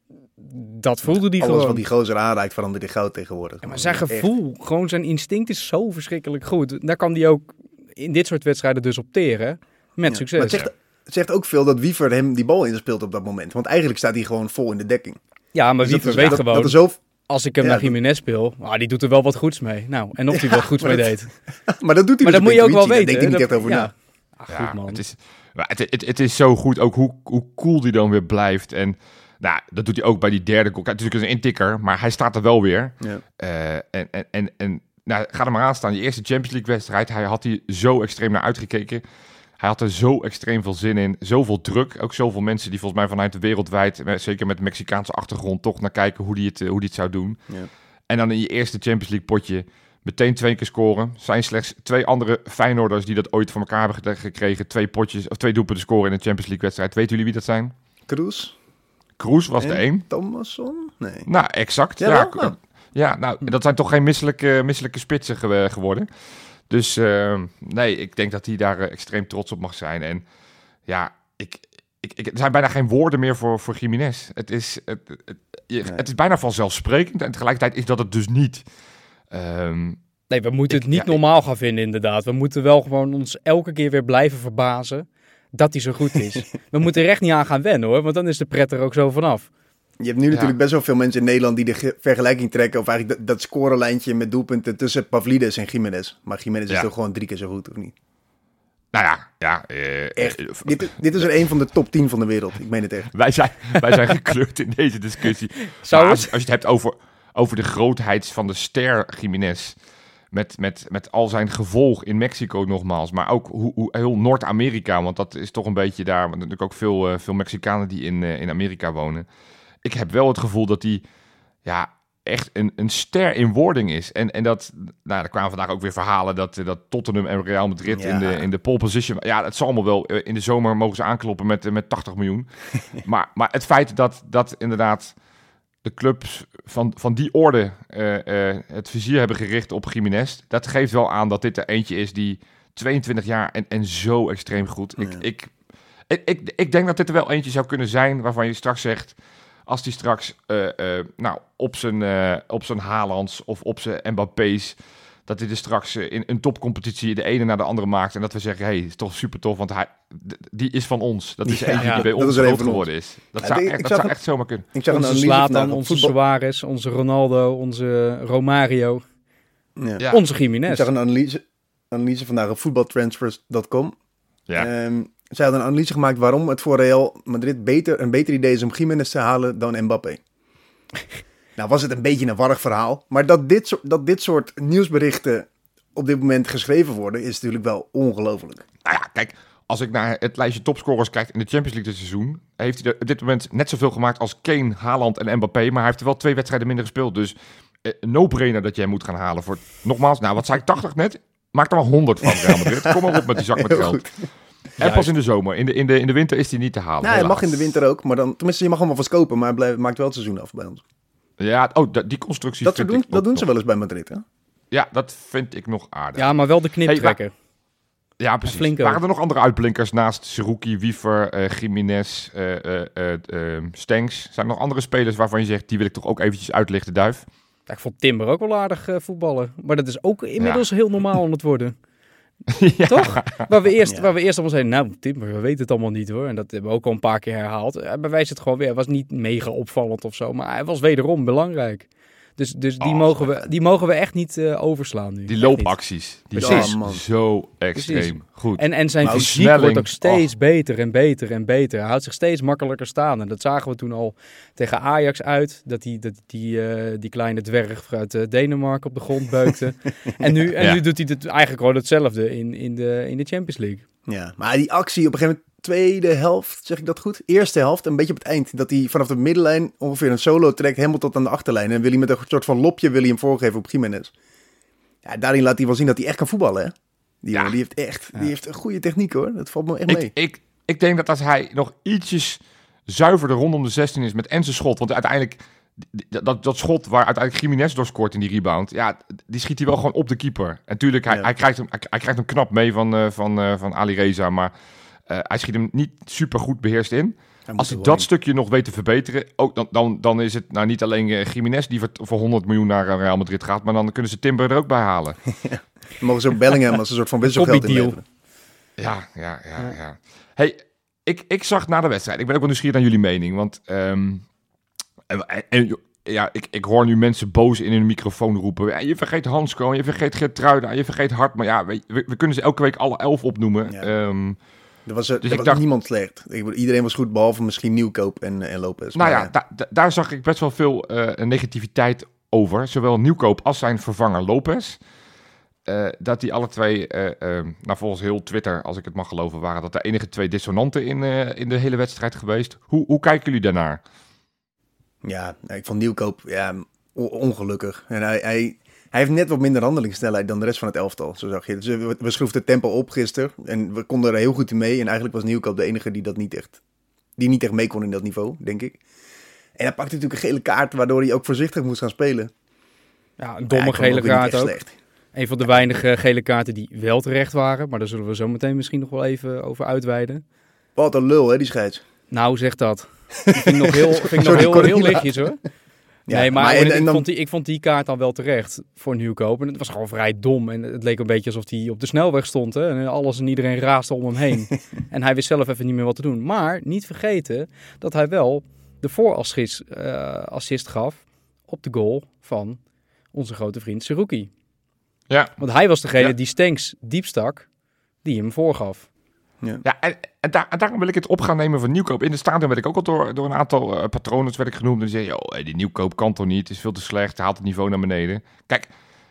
dat voelde die Alles gewoon. wat die gozer aanraakt verandert in goud tegenwoordig. Ja, maar zijn Echt. gevoel, gewoon zijn instinct is zo verschrikkelijk goed. Daar kan hij ook in dit soort wedstrijden dus op teren. Met Ja. succes. Maar het zegt, het zegt ook veel dat Wiever hem die bal inspeelt op dat moment. Want eigenlijk staat hij gewoon vol in de dekking. Ja, maar Dus Wiever dat is- weet dat, gewoon, Dat er zo, als ik hem Ja, naar dat- Jiménez speel, ah, die doet er wel wat goeds mee. Nou, en of hij wel goeds maar mee dat- deed. maar dat doet hij Maar dus dat moet je op ook wel intuïtie. weten. Daar denkt hij hè? niet echt over ja. na. Ah, Ja, goed man. Het is, maar het, het, het is zo goed ook hoe, hoe cool die dan weer blijft. En nou, dat doet hij ook bij die derde goal. Kijk, natuurlijk is een intikker, maar hij staat er wel weer. Ja. Uh, en en, en, en nou, ga er maar aan staan. Die eerste Champions League wedstrijd, hij had hier zo extreem naar uitgekeken. Hij had er zo extreem veel zin in. Zoveel druk. Ook zoveel mensen die volgens mij vanuit de wereldwijd, zeker met de Mexicaanse achtergrond, toch naar kijken hoe die het, hoe die het zou doen. Ja. En dan in je eerste Champions League potje meteen twee keer scoren. Zijn slechts twee andere Feyenoorders die dat ooit voor elkaar hebben gekregen. Twee potjes of twee doelpunten scoren in een Champions League wedstrijd. Weten jullie wie dat zijn? Kroes? Kroes was de En één. Thomasson? Nee. Nou, exact. Ja, Ja, wel? Oh. ja, nou, dat zijn toch geen misselijke, misselijke spitsen ge- geworden. Dus uh, nee, ik denk dat hij daar uh, extreem trots op mag zijn. En ja, ik, ik, ik, er zijn bijna geen woorden meer voor, voor Jiménez. Het is, het, het, je, Nee. het is bijna vanzelfsprekend en tegelijkertijd is dat het dus niet. Um, Nee, we moeten Ik- het niet ja, normaal gaan vinden inderdaad. We moeten wel gewoon ons elke keer weer blijven verbazen dat hij zo goed is. We moeten er echt niet aan gaan wennen hoor, want dan is de pret er ook zo vanaf. Je hebt nu natuurlijk Ja. best wel veel mensen in Nederland die de ge- vergelijking trekken. Of eigenlijk dat, dat scorenlijntje met doelpunten tussen Pavlidis en Jiménez. Maar Jiménez is Ja. toch gewoon drie keer zo goed, of niet? nou ja, ja uh, Echt. uh, Dit, dit is er een van de top tien van de wereld. Ik meen het echt. wij, zijn, wij zijn gekleurd in deze discussie. Zou Maar het? als, als je het hebt over, over de grootheid van de ster Jiménez. Met, met, met al zijn gevolg in Mexico nogmaals. Maar ook hoe, hoe heel Noord-Amerika. Want dat is toch een beetje daar. Want natuurlijk ook veel, uh, veel Mexicanen die in, uh, in Amerika wonen. Ik heb wel het gevoel dat hij ja, echt een, een ster in wording is. En, en dat, nou, er kwamen vandaag ook weer verhalen dat, uh, dat Tottenham en Real Madrid Ja. in, de, in de pole position. Ja, het zal allemaal wel. Uh, in de zomer mogen ze aankloppen met, uh, met tachtig miljoen. maar, maar het feit dat, dat inderdaad de clubs van, van die orde uh, uh, het vizier hebben gericht op Jiménez, dat geeft wel aan dat dit er eentje is die tweeëntwintig jaar en, en zo extreem goed. Ik, Ja. ik, ik, ik, ik denk dat dit er wel eentje zou kunnen zijn waarvan je straks zegt, als die straks uh, uh, nou, op zijn, uh, op zijn Haalands of op zijn Mbappé's, dat hij er straks uh, in een topcompetitie de ene naar de andere maakt en dat we zeggen, hé, hey, is toch super tof, want hij, d- die is van ons. Dat is Ja, eentje ja, die bij dat ons is er een groot van ons. geworden is. Dat Ja, zou, ik- echt, ik dat zag zou een- echt zomaar kunnen. Ik zag een Onze analyse Zlatan, vandaag op onze voetbal. Suarez, onze Ronaldo, onze Romario, Ja. Ja. onze Ik Jiménez. zag een analyse, analyse vandaag op voetbaltransfers punt com. Ja. Ehm, zij hadden een analyse gemaakt waarom het voor Real Madrid beter, een beter idee is om Jiménez te halen dan Mbappé. Nou was het een beetje een warrig verhaal. Maar dat dit, soort, dat dit soort nieuwsberichten op dit moment geschreven worden, is natuurlijk wel ongelooflijk. Nou ja, kijk, als ik naar het lijstje topscorers kijk in de Champions League dit seizoen, heeft hij er op dit moment net zoveel gemaakt als Kane, Haaland en Mbappé, maar hij heeft er wel twee wedstrijden minder gespeeld. Dus eh, no-brainer dat jij moet gaan halen voor, nogmaals, nou wat zei ik, tachtig net? Maak er maar honderd van, Real Madrid. Kom maar op met die zak met Heel geld. goed. En Juist. pas in de zomer. In de, in de, in de winter is hij niet te halen. Nou, hij mag helaas. in de winter ook, maar dan, tenminste je mag allemaal vast kopen, maar hij blijft, maakt wel het seizoen af bij ons. Ja, oh, da- die constructie Dat, ze vind doen, ik dat ook doen ze nog- wel eens bij Madrid, hè? Ja, dat vind ik nog aardig. Ja, maar wel de knip Hey, trekken. Ja, precies. flink ook. Waren er nog andere uitblinkers naast Seruki, Wiever, eh Jiménez, eh eh eh eh, Stenks? Zijn er nog andere spelers waarvan je zegt, die wil ik toch ook eventjes uitlichten, Duif? Ja, ik vond Timber ook wel aardig eh, voetballen. Maar dat is ook inmiddels heel normaal aan het worden. Ja. Toch? Waar we eerst, Ja. waar we eerst allemaal zeiden, nou Timber, we weten het allemaal niet hoor. En dat hebben we ook al een paar keer herhaald. Hij bewijst het gewoon weer. Hij was niet mega opvallend of zo, maar hij was wederom belangrijk. Dus, dus die, Oh, mogen we, die mogen we echt niet uh, overslaan nu. Die Echt loopacties, die Precies. zijn Ja, man. zo extreem Precies. goed. niet. En, en zijn Maar ook fysiek snelling, wordt ook steeds och. beter en beter en beter. Hij houdt zich steeds makkelijker staan. En dat zagen we toen al tegen Ajax uit. Dat die, dat die, uh, die kleine dwerg uit uh, Denemarken op de grond beukte. en nu, en Ja. nu doet hij het eigenlijk gewoon hetzelfde in, in, de, in de Champions League. Ja, maar die actie op een gegeven moment, tweede helft, zeg ik dat goed? Eerste helft, een beetje op het eind. Dat hij vanaf de middenlijn ongeveer een solo trekt, helemaal tot aan de achterlijn. En wil hij met een soort van lopje wil hij hem voorgeven op Jiménez. Ja, daarin laat hij wel zien dat hij echt kan voetballen, hè? Die Ja. jongen, die heeft echt die heeft een goede techniek, hoor. Dat valt me echt mee. Ik, ik, ik denk dat als hij nog ietsjes zuiverder rondom de zestien is met en zijn schot, want uiteindelijk, dat, dat, dat schot waar uiteindelijk Jiménez door scoort in die rebound, ja, die schiet hij wel gewoon op de keeper. En natuurlijk, hij, Ja. hij, krijgt, hem, hij, hij krijgt hem knap mee van, uh, van, uh, van Ali Reza, maar uh, hij schiet hem niet super goed beheerst in. Als hij dat stukje nog weet te verbeteren, ook dan, dan, dan is het nou niet alleen uh, Jiménez die voor, voor honderd miljoen naar Real Madrid gaat, maar dan kunnen ze Timber er ook bij halen. Ja. Dan mogen ze ook Bellingham als een soort van wisselgeld inleveren. Ja, ja, ja, ja. Hey, ik, ik zag na de wedstrijd, ik ben ook wel nieuwsgierig naar jullie mening, want um, en, en, ja, ik, ik hoor nu mensen boos in hun microfoon roepen. Ja, je vergeet Hansko, je vergeet Geertruida, je vergeet Hartman. Ja, we, we kunnen ze elke week alle elf opnoemen. Ja. Um, Er was, er dus was ik dacht, niemand slecht. Ik, iedereen was goed, behalve misschien Nieuwkoop en, en Lopez. Nou maar, ja, da, da, daar zag ik best wel veel uh, negativiteit over. Zowel Nieuwkoop als zijn vervanger Lopez. Uh, dat die alle twee, uh, uh, nou volgens heel Twitter, als ik het mag geloven, waren dat de enige twee dissonanten in, uh, in de hele wedstrijd geweest. Hoe, hoe kijken jullie daarnaar? Ja, ik vond Nieuwkoop ja, ongelukkig. En hij, hij, hij heeft net wat minder handelingssnelheid dan de rest van het elftal, zo zag je. Dus we, we schroefden het tempo op gisteren en we konden er heel goed in mee. En eigenlijk was Nieuwkoop de enige die dat niet echt, die niet echt mee kon in dat niveau, denk ik. En hij pakte natuurlijk een gele kaart, waardoor hij ook voorzichtig moest gaan spelen. Ja, een domme ja, gele kaart ook. Slecht. Een van de weinige gele kaarten die wel terecht waren, maar daar zullen we zo meteen misschien nog wel even over uitweiden. Wat een lul, hè, die scheids. Nou, zeg dat. Ik vind nog heel, vind Sorry, nog heel, heel Cornelia. lichtjes hoor. Ja, nee, maar, maar en, en- ik, en dan- vond die, ik vond die kaart dan wel terecht voor Nieuwkoop. En het was gewoon vrij dom. En het leek een beetje alsof hij op de snelweg stond. Hè? En alles en iedereen raasde om hem heen. En hij wist zelf even niet meer wat te doen. Maar niet vergeten dat hij wel de voorassist uh, assist gaf op de goal van onze grote vriend Seruki. Ja, Want hij was degene Ja. die Stenks diep stak, die hem voorgaf. ja en, en, daar, en daarom wil ik het op gaan nemen van Nieuwkoop. In het stadion werd ik ook al door, door een aantal uh, patronen werd ik genoemd. En die zeiden, joh, hey, die Nieuwkoop kan toch niet, het is veel te slecht, hij haalt het niveau naar beneden. Kijk,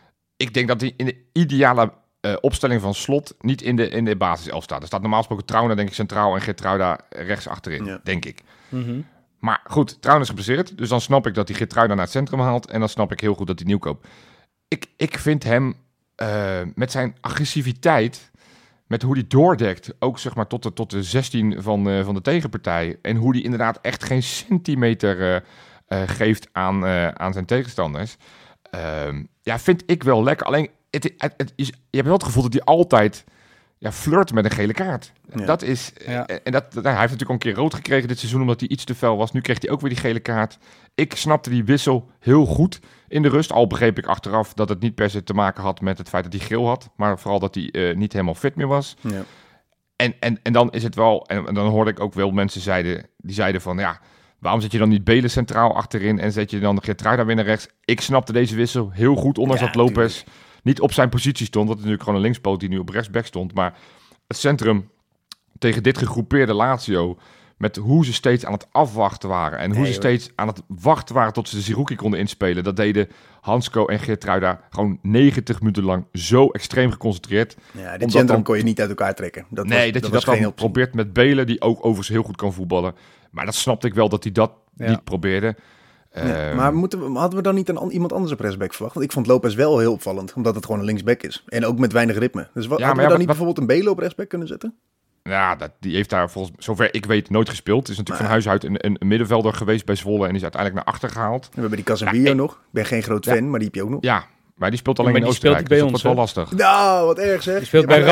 ik denk dat hij in de ideale uh, opstelling van Slot niet in de, in de basiself staat. Er staat normaal gesproken Trauner, denk ik, centraal en Geertruida rechts achterin, Ja. denk ik. Mm-hmm. Maar goed, Trauner is geblesseerd, dus dan snap ik dat hij Geertruida naar het centrum haalt. En dan snap ik heel goed dat hij Nieuwkoop. Ik, ik vind hem uh, met zijn agressiviteit, met hoe hij doordekt, ook zeg maar tot de, tot de zestien van, uh, van de tegenpartij. En hoe hij inderdaad echt geen centimeter uh, uh, geeft aan, uh, aan zijn tegenstanders. Uh, ja, vind ik wel lekker. Alleen, het, het, het is, je hebt wel het gevoel dat hij altijd ja, flirt met een gele kaart. Ja. Dat is, Ja. en dat, nou, hij heeft natuurlijk al een keer rood gekregen dit seizoen, omdat hij iets te fel was. Nu kreeg hij ook weer die gele kaart. Ik snapte die wissel heel goed in de rust. Al begreep ik achteraf dat het niet per se te maken had met het feit dat hij geel had. Maar vooral dat hij uh, niet helemaal fit meer was. Ja. En, en, en dan is het wel, en, en dan hoorde ik ook wel mensen zeiden, die zeiden van, ja, waarom zet je dan niet Belen centraal achterin en zet je dan de Geertruida weer naar rechts? Ik snapte deze wissel heel goed, ondanks Ja, dat Lopez niet op zijn positie stond. Dat is natuurlijk gewoon een linkspoot die nu op rechtsback stond. Maar het centrum tegen dit gegroepeerde Lazio, met hoe ze steeds aan het afwachten waren en hoe Nee, ze hoor. steeds aan het wachten waren tot ze de Zerouki konden inspelen. Dat deden Hansko en Geertruida gewoon negentig minuten lang zo extreem geconcentreerd. Ja, dit Omdat centrum dan- kon je niet uit elkaar trekken. Dat nee, was, dat, dat je was dat geen dan optie. probeert met Belen, die ook overigens heel goed kan voetballen. Maar dat snapte ik wel dat hij dat Ja. niet probeerde. Ja, Ehm, maar moeten we, hadden we dan niet een, an- iemand anders op rechtsback verwacht? Want ik vond Lopez wel heel opvallend, omdat het gewoon een linksback is. En ook met weinig ritme. Dus wat, Ja, hadden maar we ja, dan niet wat- bijvoorbeeld een Belen op rechtsback kunnen zetten? Ja, dat, die heeft daar volgens zover ik weet nooit gespeeld. Het is natuurlijk Maar- van huis uit een, een, een middenvelder geweest bij Zwolle en die is uiteindelijk naar achter gehaald. We hebben die Casemiro Ja, ik- nog. Ik ben geen groot Ja. fan, maar die heb je ook nog. Ja, maar die speelt alleen maar in die speelt Oostenrijk, niet dus bij dat ons, wordt wel lastig. Nou, wat erg zeg. Die speelt Ja, bij maar-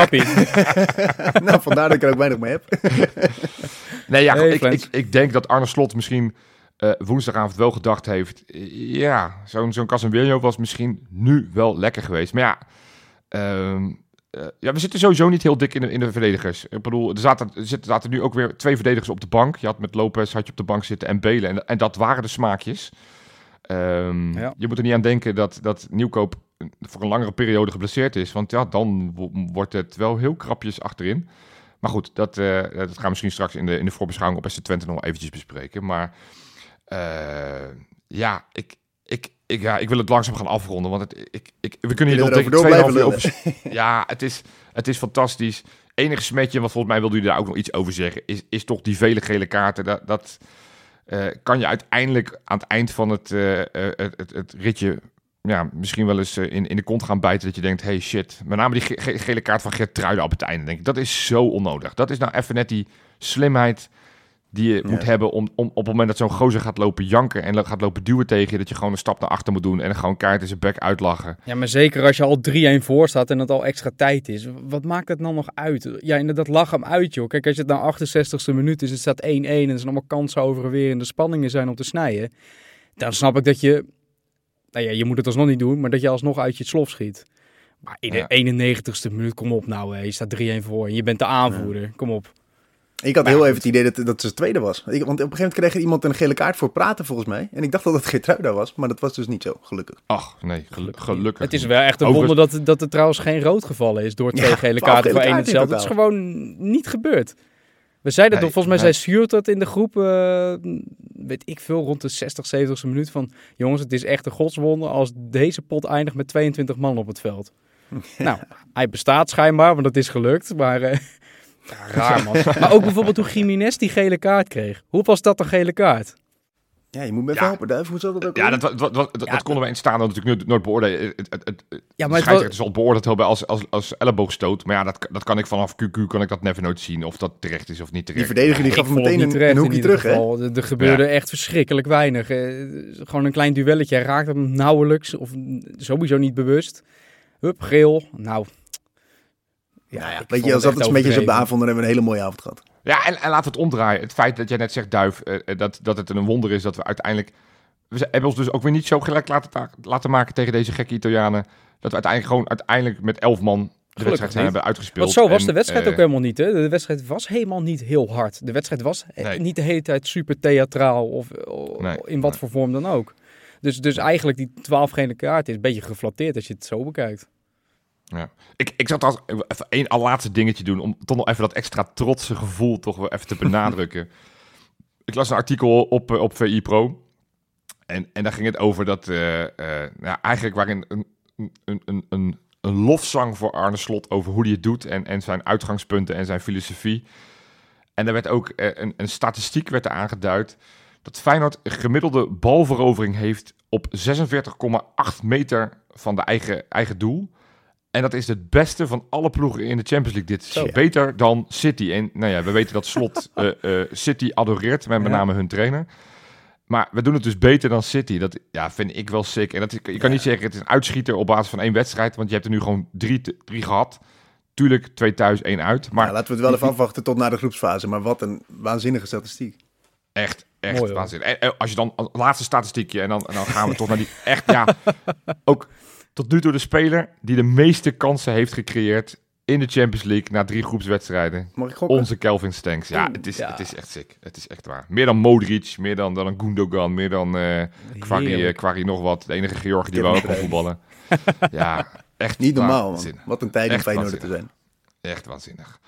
Rappi. Nou, vandaar dat ik er ook weinig mee heb. Nee, ja, Hey, ik, Flens. ik, ik denk dat Arne Slot misschien uh, woensdagavond wel gedacht heeft. Ja, zo'n zo'n Casemiro was misschien nu wel lekker geweest. Maar ja, um, uh, ja, we zitten sowieso niet heel dik in de, in de verdedigers. Ik bedoel, er zaten, er zitten, zaten nu ook weer twee verdedigers op de bank. Je had met Lopez had je op de bank zitten en Belen. En, en dat waren de smaakjes. Um, Ja. Je moet er niet aan denken dat, dat Nieuwkoop voor een langere periode geblesseerd is. Want ja, dan w- wordt het wel heel krapjes achterin. Maar goed, dat, uh, dat gaan we misschien straks in de, in de voorbeschouwing op S C Twente nog eventjes bespreken. Maar uh, ja, ik, ik, ik, ja, ik wil het langzaam gaan afronden. Want het, ik, ik, we kunnen hier nog erover tegen door tweeënhalf blijven uur over... Ja, het is, het is fantastisch. Enige smetje, want volgens mij wilde jullie daar ook nog iets over zeggen, is, is toch die vele gele kaarten. Dat, dat uh, kan je uiteindelijk aan het eind van het, uh, uh, het, het, het ritje... Ja, misschien wel eens uh, in, in de kont gaan bijten dat je denkt, hey shit. Met name die ge- ge- gele kaart van Geertruida op het einde, denk ik. Dat is zo onnodig. Dat is nou even net die slimheid die je Ja. moet hebben om, om op het moment dat zo'n gozer gaat lopen janken en lo- gaat lopen duwen tegen je, dat je gewoon een stap naar achter moet doen en gewoon keihard in zijn bek uitlachen. Ja, maar zeker als je al drie-een voor staat en het al extra tijd is. Wat maakt het dan nog uit? Ja, inderdaad, lach hem uit, joh. Kijk, als het nou achtenzestigste minuut is, het staat één-één en er zijn allemaal kansen over en weer en de spanningen zijn om te snijden. Dan snap ik dat je, nou ja, je moet het alsnog niet doen, maar dat je alsnog uit je slof schiet. Maar in de Ja. eenennegentigste minuut, kom op nou, hè. Je staat drie-een voor en je bent de aanvoerder. Kom op. Ik had Maar heel ja, even het idee dat, dat ze tweede was. Ik, want op een gegeven moment kreeg er iemand een gele kaart voor praten volgens mij. En ik dacht dat het Geertruida was, maar dat was dus niet zo, gelukkig. Ach, nee, gelu- gelukkig. Het is niet. wel echt een Overigens- wonder dat, dat er trouwens geen rood gevallen is door twee Ja, gele twaalf kaarten gele voor één en kaarten in hetzelfde. Het is gewoon niet gebeurd. We zeiden Nee, toch, volgens mij nee. zei Sjoerd dat in de groep, eh, weet ik veel, rond de zestig, zeventigste minuut van... Jongens, het is echt een godswonder als deze pot eindigt met tweeëntwintig man op het veld. Nou, hij bestaat schijnbaar, want dat is gelukt, maar... eh, ja, raar man. Maar ook bijvoorbeeld hoe Gimenez die gele kaart kreeg. Hoe was dat een gele kaart? Ja, je moet me even Ja. helpen, Duif. Hoe zat dat ook? Ja, alweer? dat, wat, wat, dat, Ja, dat konden we in staan natuurlijk nooit beoordelen. Het, het, het, het, Ja, de maar het scheidsrechter was, zal beoordeeld hebben als, als, als elleboogstoot. Maar ja, dat, dat kan ik vanaf Q Q kan ik dat never nooit zien. Of dat terecht is of niet Die terecht. verdediger die ik gaf hem vond het meteen niet een, terecht een in hoekje ieder terug, hè? geval. Er, er gebeurde Ja. echt verschrikkelijk weinig. Eh, gewoon een klein duelletje. Hij raakte hem nauwelijks of sowieso niet bewust. Hup, geel. Nou, ja, Nou ja, ik weet vond je, als het dat echt een beetje is op de overdreven. avond, dan hebben we een hele mooie avond gehad. Ja, en, en laten we het omdraaien. Het feit dat jij net zegt, Duif, eh, dat, dat het een wonder is dat we uiteindelijk... We hebben ons dus ook weer niet zo gelijk laten, ta- laten maken tegen deze gekke Italianen. Dat we uiteindelijk gewoon uiteindelijk met elf man de wedstrijd zijn niet. hebben uitgespeeld. Want zo was En, de wedstrijd eh, ook helemaal niet. Hè? De wedstrijd was helemaal niet heel hard. De wedstrijd was eh, Nee. niet de hele tijd super theatraal of eh, Nee, in wat nee. voor vorm dan ook. Dus, dus eigenlijk die twaalf gele kaarten is een beetje geflatteerd als je het zo bekijkt. Ja. Ik, ik zat als even één allerlaatste dingetje doen om toch nog even dat extra trotse gevoel toch wel even te benadrukken. Ik las een artikel op, eh, op V I Pro en, en daar ging het over dat eh, eh, nou, eigenlijk waarin een, een, een, een, een lofzang voor Arne Slot over hoe hij het doet en, en zijn uitgangspunten en zijn filosofie. En er werd ook eh, een, een statistiek werd er aangeduid dat Feyenoord een gemiddelde balverovering heeft op zesenveertig komma acht meter van de eigen, eigen doel. En dat is het beste van alle ploegen in de Champions League. Dit is Zo. beter dan City. En nou ja, we weten dat Slot eh, eh, City adoreert, met met Ja. name hun trainer. Maar we doen het dus beter dan City. Dat ja, vind ik wel sick. En dat, je kan Ja. niet zeggen, het is een uitschieter op basis van één wedstrijd. Want je hebt er nu gewoon drie, te- drie gehad. Tuurlijk, twee thuis, één uit. Maar Ja, laten we het wel even afwachten tot na de groepsfase. Maar wat een waanzinnige statistiek. echt, echt Mooi, hoor. waanzinnig. En, eh, als je dan, als laatste statistiekje, en dan, en dan gaan we toch naar die, echt, ja, ook tot nu toe de speler die de meeste kansen heeft gecreëerd in de Champions League na drie groepswedstrijden. Mag ik gokken? Onze Kelvin Stenks. Ja, het is, Ja. het is echt sick. Het is echt waar. Meer dan Modric, meer dan, dan een Gundogan, meer dan eh Quarry, eh, Heerlijk. Quarry nog wat. De enige Georg die Kevin wel kon De voetballen. Ja, echt Niet normaal, man. waanzinnig. Wat een tijd om Echt Feyenoord te waanzinnig. zijn. Echt waanzinnig.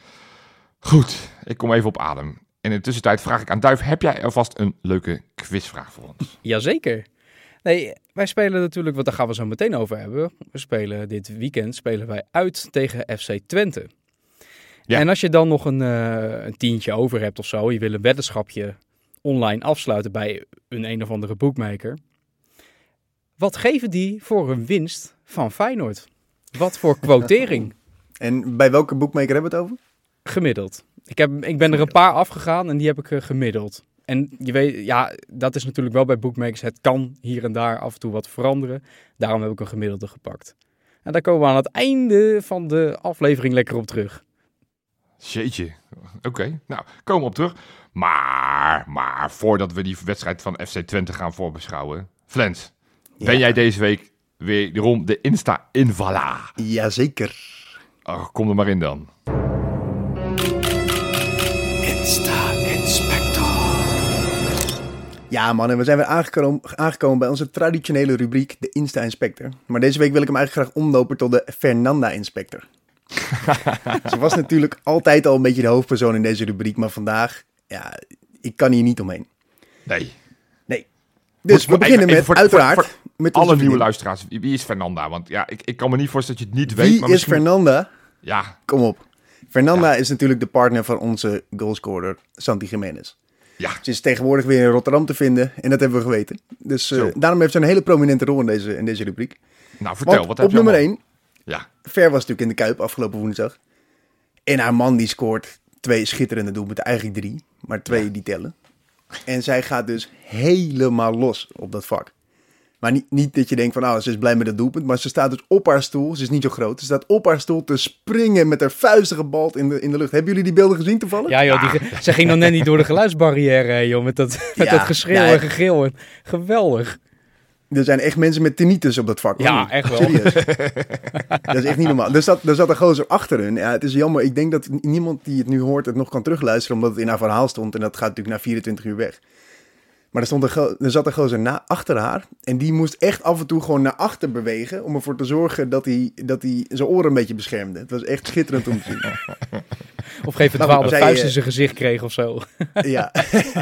Goed, ik kom even op adem. En in de tussentijd vraag ik aan Duif, heb jij alvast een leuke quizvraag voor ons? Jazeker. Nee, wij spelen natuurlijk, want daar gaan we zo meteen over hebben. We spelen dit weekend spelen wij uit tegen F C Twente. Ja. En als je dan nog een, eh, een tientje over hebt of zo, je wil een weddenschapje online afsluiten bij een een of andere boekmaker. Wat geven die voor een winst van Feyenoord? Wat voor quotering En bij welke boekmaker hebben we het over? gemiddeld? Ik, heb, ik ben er een paar afgegaan en die heb ik eh, gemiddeld. En je weet, ja, dat is natuurlijk wel bij bookmakers. Het kan hier en daar af en toe wat veranderen. Daarom heb ik een gemiddelde gepakt. En daar komen we aan het einde van de aflevering lekker op terug. Jeetje. Oké, nou, komen we op terug. Maar, maar, voordat we die wedstrijd van F C Twente gaan voorbeschouwen. Flens, ben Ja. jij deze week wederom de Insta-invala? Jazeker. Oh, kom er maar in dan. Ja, man, en we zijn weer aangekomen, aangekomen bij onze traditionele rubriek, de Insta-inspector. Maar deze week wil ik hem eigenlijk graag omlopen tot de Fernanda-inspector. Ze was natuurlijk altijd al een beetje de hoofdpersoon in deze rubriek, maar vandaag, ja, ik kan hier niet omheen. Nee. Nee. Dus Voor- we beginnen even- met, even voor- uiteraard, voor- met Alle onze nieuwe vriendin. luisteraars, wie wie is Fernanda? Want ja, ik, ik kan me niet voorstellen dat je het niet weet. Wie maar is misschien- Fernanda? Ja, Kom op. Fernanda is natuurlijk de partner van onze goalscorer, Santi Gimenez. ja. Ze is tegenwoordig weer in Rotterdam te vinden en dat hebben we geweten. Dus eh, Zo. daarom heeft ze een hele prominente rol in deze, in deze rubriek. Nou, vertel, Want wat heb op je nummer allemaal? één, Ja, Ver was natuurlijk in de Kuip afgelopen woensdag. En haar man die scoort twee schitterende doelpunten, eigenlijk drie. maar twee Ja. die tellen. En zij gaat dus helemaal los op dat vak. Maar niet, niet dat je denkt van, nou, ze is blij met het doelpunt. Maar ze staat dus op haar stoel. Ze is niet zo groot. Ze staat op haar stoel te springen met haar vuisten gebald in de, in de lucht. Hebben jullie die beelden gezien toevallig? Ja joh, die, ze ging nog net niet door de geluidsbarrière, hè, joh, met dat, met Ja, dat geschreeuw nee. en gegil. En- Geweldig. Er zijn echt mensen met tinnitus op dat vak. Ja, hoor. echt wel. Serieus. Dat is echt niet normaal. Er zat, er zat een gozer achter hun. Ja, het is jammer. Ik denk dat niemand die het nu hoort het nog kan terugluisteren. Omdat het in haar verhaal stond. En dat gaat natuurlijk na vierentwintig uur weg. Maar er, stond een go- er zat een gozer na, achter haar. En die moest echt af en toe gewoon naar achter bewegen. Om ervoor te zorgen dat hij, dat hij zijn oren een beetje beschermde. Het was echt schitterend om te zien. Of geen Maar verdwaalde zij, vuist in eh, zijn gezicht kreeg of zo. Ja.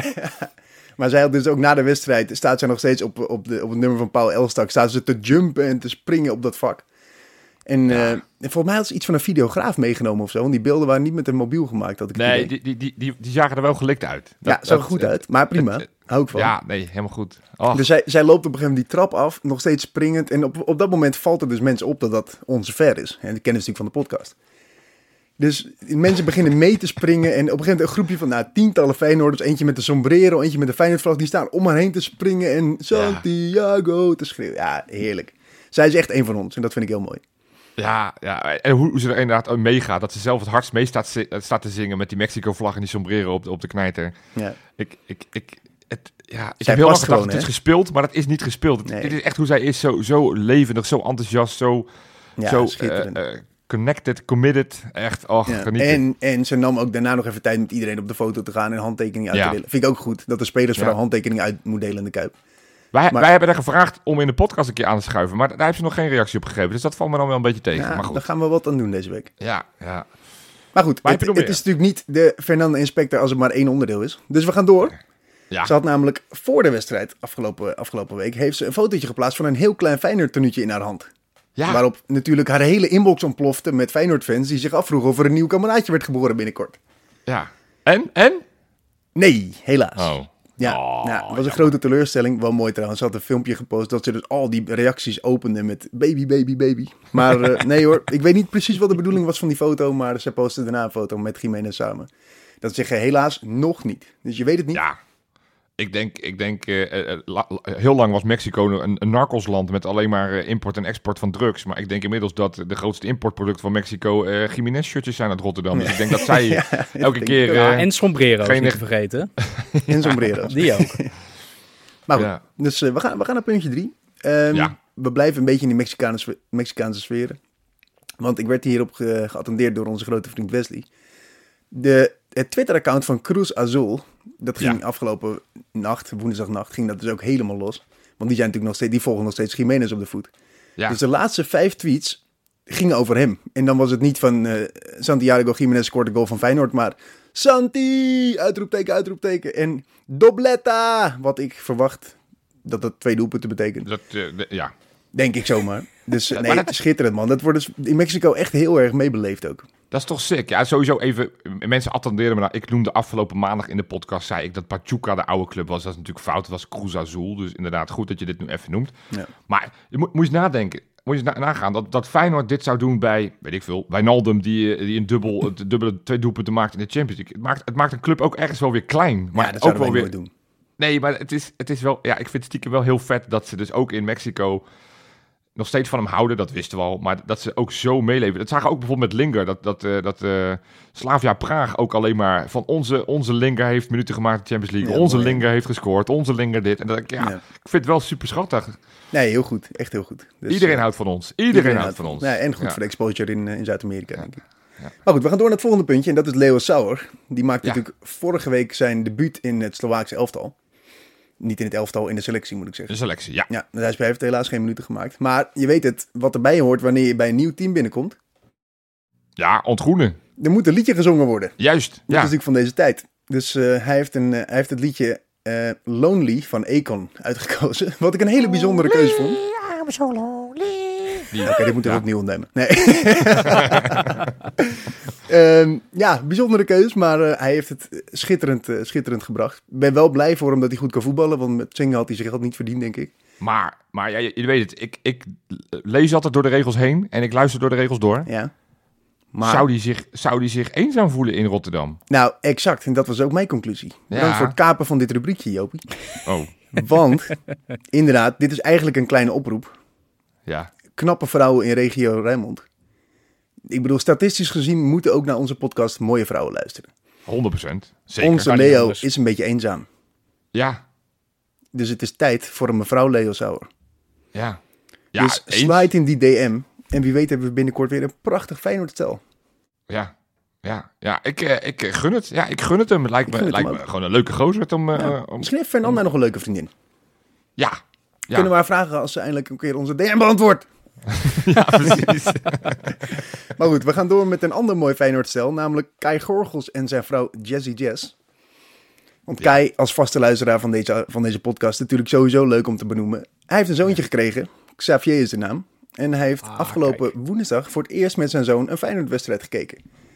Maar zij had dus ook na de wedstrijd, staat zij nog steeds op, op, de, op het nummer van Paul Elstak, staat ze te jumpen en te springen op dat vak. En Ja. eh, en volgens mij had ze iets van een videograaf meegenomen of zo, want die beelden waren niet met een mobiel gemaakt, had ik het Nee, idee. die, die, die, die, die zagen er wel gelikt uit. Ja, Dat- zag er dat- goed uit, maar prima, het- hou ik van. Ja, nee, helemaal goed. Och, Dus zij, zij loopt op een gegeven moment die trap af, nog steeds springend. En op, op dat moment valt er dus mensen op dat dat onze ver is. En die kennen ze natuurlijk van de podcast. Dus mensen beginnen mee te springen. En op een gegeven moment een groepje van nou, tientallen Feyenoorders. Eentje met de sombrero, eentje met de Feyenoordvlag. Die staan om haar heen te springen en Santiago te schreeuwen. Ja, heerlijk. Zij is echt een van ons en dat vind ik heel mooi. ja, ja, en hoe, hoe ze er inderdaad ook meegaat. Dat ze zelf het hardst mee staat, zi- staat te zingen met die Mexico-vlag en die sombrero op de, op de knijter. Ja. Ik, ik, ik, het, ja, ik Zij heb heel lang past gedacht, gewoon, het is hè? gespeeld, maar dat is niet gespeeld. Het- Nee. Dit is echt hoe zij is, zo, zo levendig, zo enthousiast, zo, Ja, zo schitterend. eh, eh, connected, committed. Echt, och, Ja. genieten. En, en ze nam ook daarna nog even tijd met iedereen op de foto te gaan en handtekeningen uit Ja. te delen. Vind ik ook goed, dat de spelers Ja. vooral handtekeningen uit moeten delen in de Kuip. Wij, maar- wij hebben er gevraagd om in de podcast een keer aan te schuiven, maar daar hebben ze nog geen reactie op gegeven. Dus dat valt me dan wel een beetje tegen. Ja, maar goed. daar gaan we wat aan doen deze week. Ja, ja. Maar goed, Maar het, heb je nog het meer? is natuurlijk niet de Fernando Inspector als het maar één onderdeel is. Dus we gaan door. Ja. Ze had namelijk voor de wedstrijd afgelopen, afgelopen week... heeft ze een fotootje geplaatst van een heel klein Feyenoord-tenuutje in haar hand. Ja. Waarop natuurlijk haar hele inbox ontplofte met Feyenoord-fans... die zich afvroegen of er een nieuw kameraadje werd geboren binnenkort. Ja. En? En? Nee, helaas. Oh. Ja, Oh, nou, het was een jammer. grote teleurstelling. Wel mooi trouwens. Ze had een filmpje gepost dat ze dus al die reacties opende met baby, baby, baby. Maar eh, nee hoor, ik weet niet precies wat de bedoeling was van die foto, maar ze postte daarna een foto met Jiménez samen. Dat zeggen helaas nog niet. Dus je weet het niet. Ja. Ik denk, ik denk eh, eh, la- la- heel lang was Mexico een, een narcosland met alleen maar eh, import en export van drugs. Maar ik denk inmiddels dat de grootste importproduct van Mexico eh Jiménez-shirtjes zijn uit Rotterdam. Dus ik denk dat zij Ja, elke denk keer... ik ook. Ja, eh, en sombrero's geen- niet te vergeten. In sombrero's. Die ook. Maar goed, Ja. dus eh, we, gaan, we gaan naar puntje drie. Ehm, Ja. We blijven een beetje in de Mexicaanse, sfe- Mexicaanse sferen. Want ik werd hierop ge- geattendeerd door onze grote vriend Wesley. De, het Twitter-account van Cruz Azul, dat ging Ja. afgelopen nacht, woensdagnacht, ging dat dus ook helemaal los. Want die, zijn natuurlijk nog steeds, die volgen nog steeds Jiménez op de voet. ja. Dus de laatste vijf tweets gingen over hem. En dan was het niet van eh, Santiago Jiménez scoort de goal van Feyenoord, maar Santi, uitroepteken, uitroepteken. En dobletta, wat ik verwacht dat dat twee doelpunten betekent. Dat, eh, de- ja. Denk ik zomaar. Dus eh, Ja, nee, maar dat- schitterend man. Dat wordt dus in Mexico echt heel erg meebeleefd ook. Dat is toch sick? Ja, sowieso even... Mensen attenderen me nou. Ik noemde afgelopen maandag in de podcast, zei ik dat Pachuca de oude club was. Dat is natuurlijk fout. Dat was Cruz Azul. Dus inderdaad goed dat je dit nu even noemt. Ja. Maar je moet, moet je eens nadenken. Moet je eens na- nagaan dat, dat Feyenoord dit zou doen bij, weet ik veel, Wijnaldum die, eh, die een dubbel, het dubbele twee doelpunten maakt in de Champions League. Het maakt, het maakt een club ook ergens wel weer klein. Maar Ja, dat ook zouden wel wij weer... nooit doen. Nee, maar het is, het is wel... Ja, ik vind het stiekem wel heel vet dat ze dus ook in Mexico nog steeds van hem houden. Dat wisten we al. Maar dat ze ook zo meeleven. Dat zagen we ook bijvoorbeeld met Linger. Dat, dat, eh, dat eh, Slavia Praag ook alleen maar van onze, onze Linger heeft minuten gemaakt in de Champions League. Ja, onze mooi, hè? Linger heeft gescoord. Onze Linger dit. En dat, ik- ja, Ja. ik vind het wel super schattig. Nee, heel goed. Echt heel goed. Dus, Iedereen eh, houdt van ons. Iedereen, houdt van ons. Ja, en goed Ja. voor de exposure in, eh, in Zuid-Amerika, denk ik. Ja. Maar goed, we gaan door naar het volgende puntje. En dat is Leo Sauer. Die maakte Ja. natuurlijk vorige week zijn debuut in het Slovaakse elftal. Niet in het elftal, in de selectie moet ik zeggen. De selectie, ja. Ja, hij heeft helaas geen minuten gemaakt. Maar je weet het, wat erbij hoort wanneer je bij een nieuw team binnenkomt. Ja, ontgroenen. Er moet een liedje gezongen worden. Juist, Dat ja. is natuurlijk van deze tijd. Dus eh, hij, heeft een, eh, hij heeft het liedje eh, Lonely van Akon uitgekozen. Wat ik een hele bijzondere keuze vond. Die- Oké, dit moeten we ja. opnieuw opnemen. Nee. Ehm, ja, bijzondere keus, maar eh, hij heeft het schitterend, eh, schitterend gebracht. Ik ben wel blij voor hem dat hij goed kan voetballen, want met zingen had hij zich geld niet verdiend, denk ik. Maar, maar ja, je, je weet het. Ik, ik lees altijd door de regels heen en ik luister door de regels door. Ja. Maar, Zou die zich, zou die zich eenzaam voelen in Rotterdam? Nou, exact. En dat was ook mijn conclusie. Bedankt Ja. voor het kapen van dit rubriekje, Jopie. Oh, Want, inderdaad, dit is eigenlijk een kleine oproep. ja. Knappe vrouwen in regio Rijnmond. Ik bedoel, statistisch gezien moeten ook naar onze podcast mooie vrouwen luisteren. honderd procent. Zeker. Onze Kan niet Leo anders. is een beetje eenzaam. Ja, Dus het is tijd voor een mevrouw Leo Sauer. ja. Ja, dus eens. slide in die D M. En wie weet hebben we binnenkort weer een prachtig Feyenoord-stel. Ja, ja, ja. Ik, eh, ik eh, gun het. Ja, ik gun het hem. Het lijkt Ik me, gun het lijkt hem me ook. gewoon een leuke gozer om... eh, Ja. om Misschien heeft Fernanda nog een leuke vriendin. ja. Ja. Kunnen we haar vragen als ze eindelijk een keer onze D M beantwoordt. Ja, precies. Maar goed, we gaan door met een ander mooi Feyenoord-stel. Namelijk Kai Gorgels en zijn vrouw Jessie Jess. Want Kai, als vaste luisteraar van deze, van deze podcast, natuurlijk sowieso leuk om te benoemen. Hij heeft een zoontje gekregen. Xavier is de naam. En hij heeft Ah, afgelopen woensdag voor het eerst met zijn zoon een Feyenoord-wedstrijd gekeken.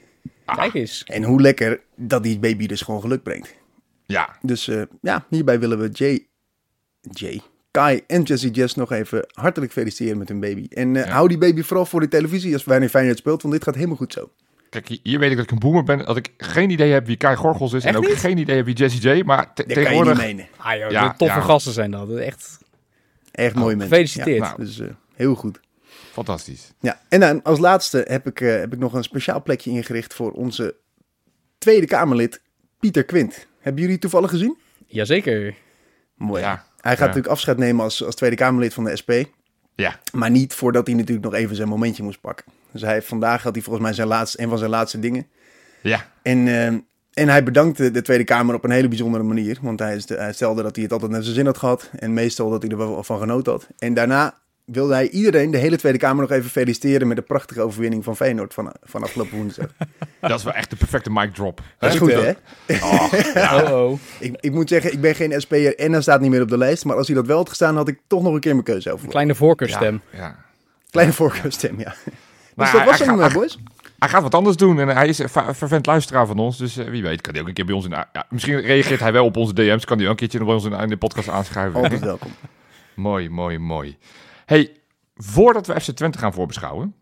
Kijk eens. En hoe lekker dat die baby dus gewoon geluk brengt. Ja, Dus uh, ja, hierbij willen we Jay, Jay, Kai en Jessie Jess nog even hartelijk feliciteren met hun baby. En uh, Ja. hou die baby vooral voor de televisie als wanneer Feyenoord speelt, want dit gaat helemaal goed zo. kijk, hier- hier weet ik dat ik een boomer ben. Dat ik geen idee heb wie Kai Gorgels is. Echt en ook niet? geen idee heb wie Jessie J. Maar te- Dat kan je niet tegenwoordig... menen. Ah joh, Ja, de toffe ja. gasten zijn dat. Echt Echt mooie mensen. gefeliciteerd. Ja, nou. Dus uh, heel goed. Fantastisch. Ja, en dan als laatste heb ik, uh, heb ik nog een speciaal plekje ingericht voor onze Tweede Kamerlid Pieter Quint. Hebben jullie toevallig gezien? Jazeker. Mooi. Ja. Hij gaat Ja. natuurlijk afscheid nemen als, als Tweede Kamerlid van de S P. Ja, Maar niet voordat hij natuurlijk nog even zijn momentje moest pakken. Dus hij, vandaag had hij volgens mij zijn laatste, een van zijn laatste dingen. ja. En, uh, en hij bedankte de Tweede Kamer op een hele bijzondere manier. Want hij, is de- hij stelde dat hij het altijd naar zijn zin had gehad. En meestal dat hij er wel van genoten had. En daarna wilde hij iedereen, de hele Tweede Kamer, nog even feliciteren met de prachtige overwinning van Feyenoord van, van afgelopen woensdag. Dat is wel echt de perfecte mic drop. Dat is Goed, goed, hè? hè? Oh, Oh oh. Ik, ik moet zeggen, ik ben geen S P'er en hij staat niet meer op de lijst. Maar als hij dat wel had gestaan, had ik toch nog een keer mijn keuze over. Kleine voorkeurstem. ja, ja. Kleine voorkeurstem, ja. Dus Maar dat hij- was hij hem, gaat- uh, boys. Hij gaat wat anders doen en hij is een fa- fervent luisteraar van ons. Dus eh, wie weet kan hij ook een keer bij ons in... de- Ja, misschien reageert hij wel op onze D M's. Kan hij ook een keertje bij ons in, in de podcast aanschuiven. Altijd welkom. Mooi, mooi, mooi. Hey, voordat we F C Twente gaan voorbeschouwen...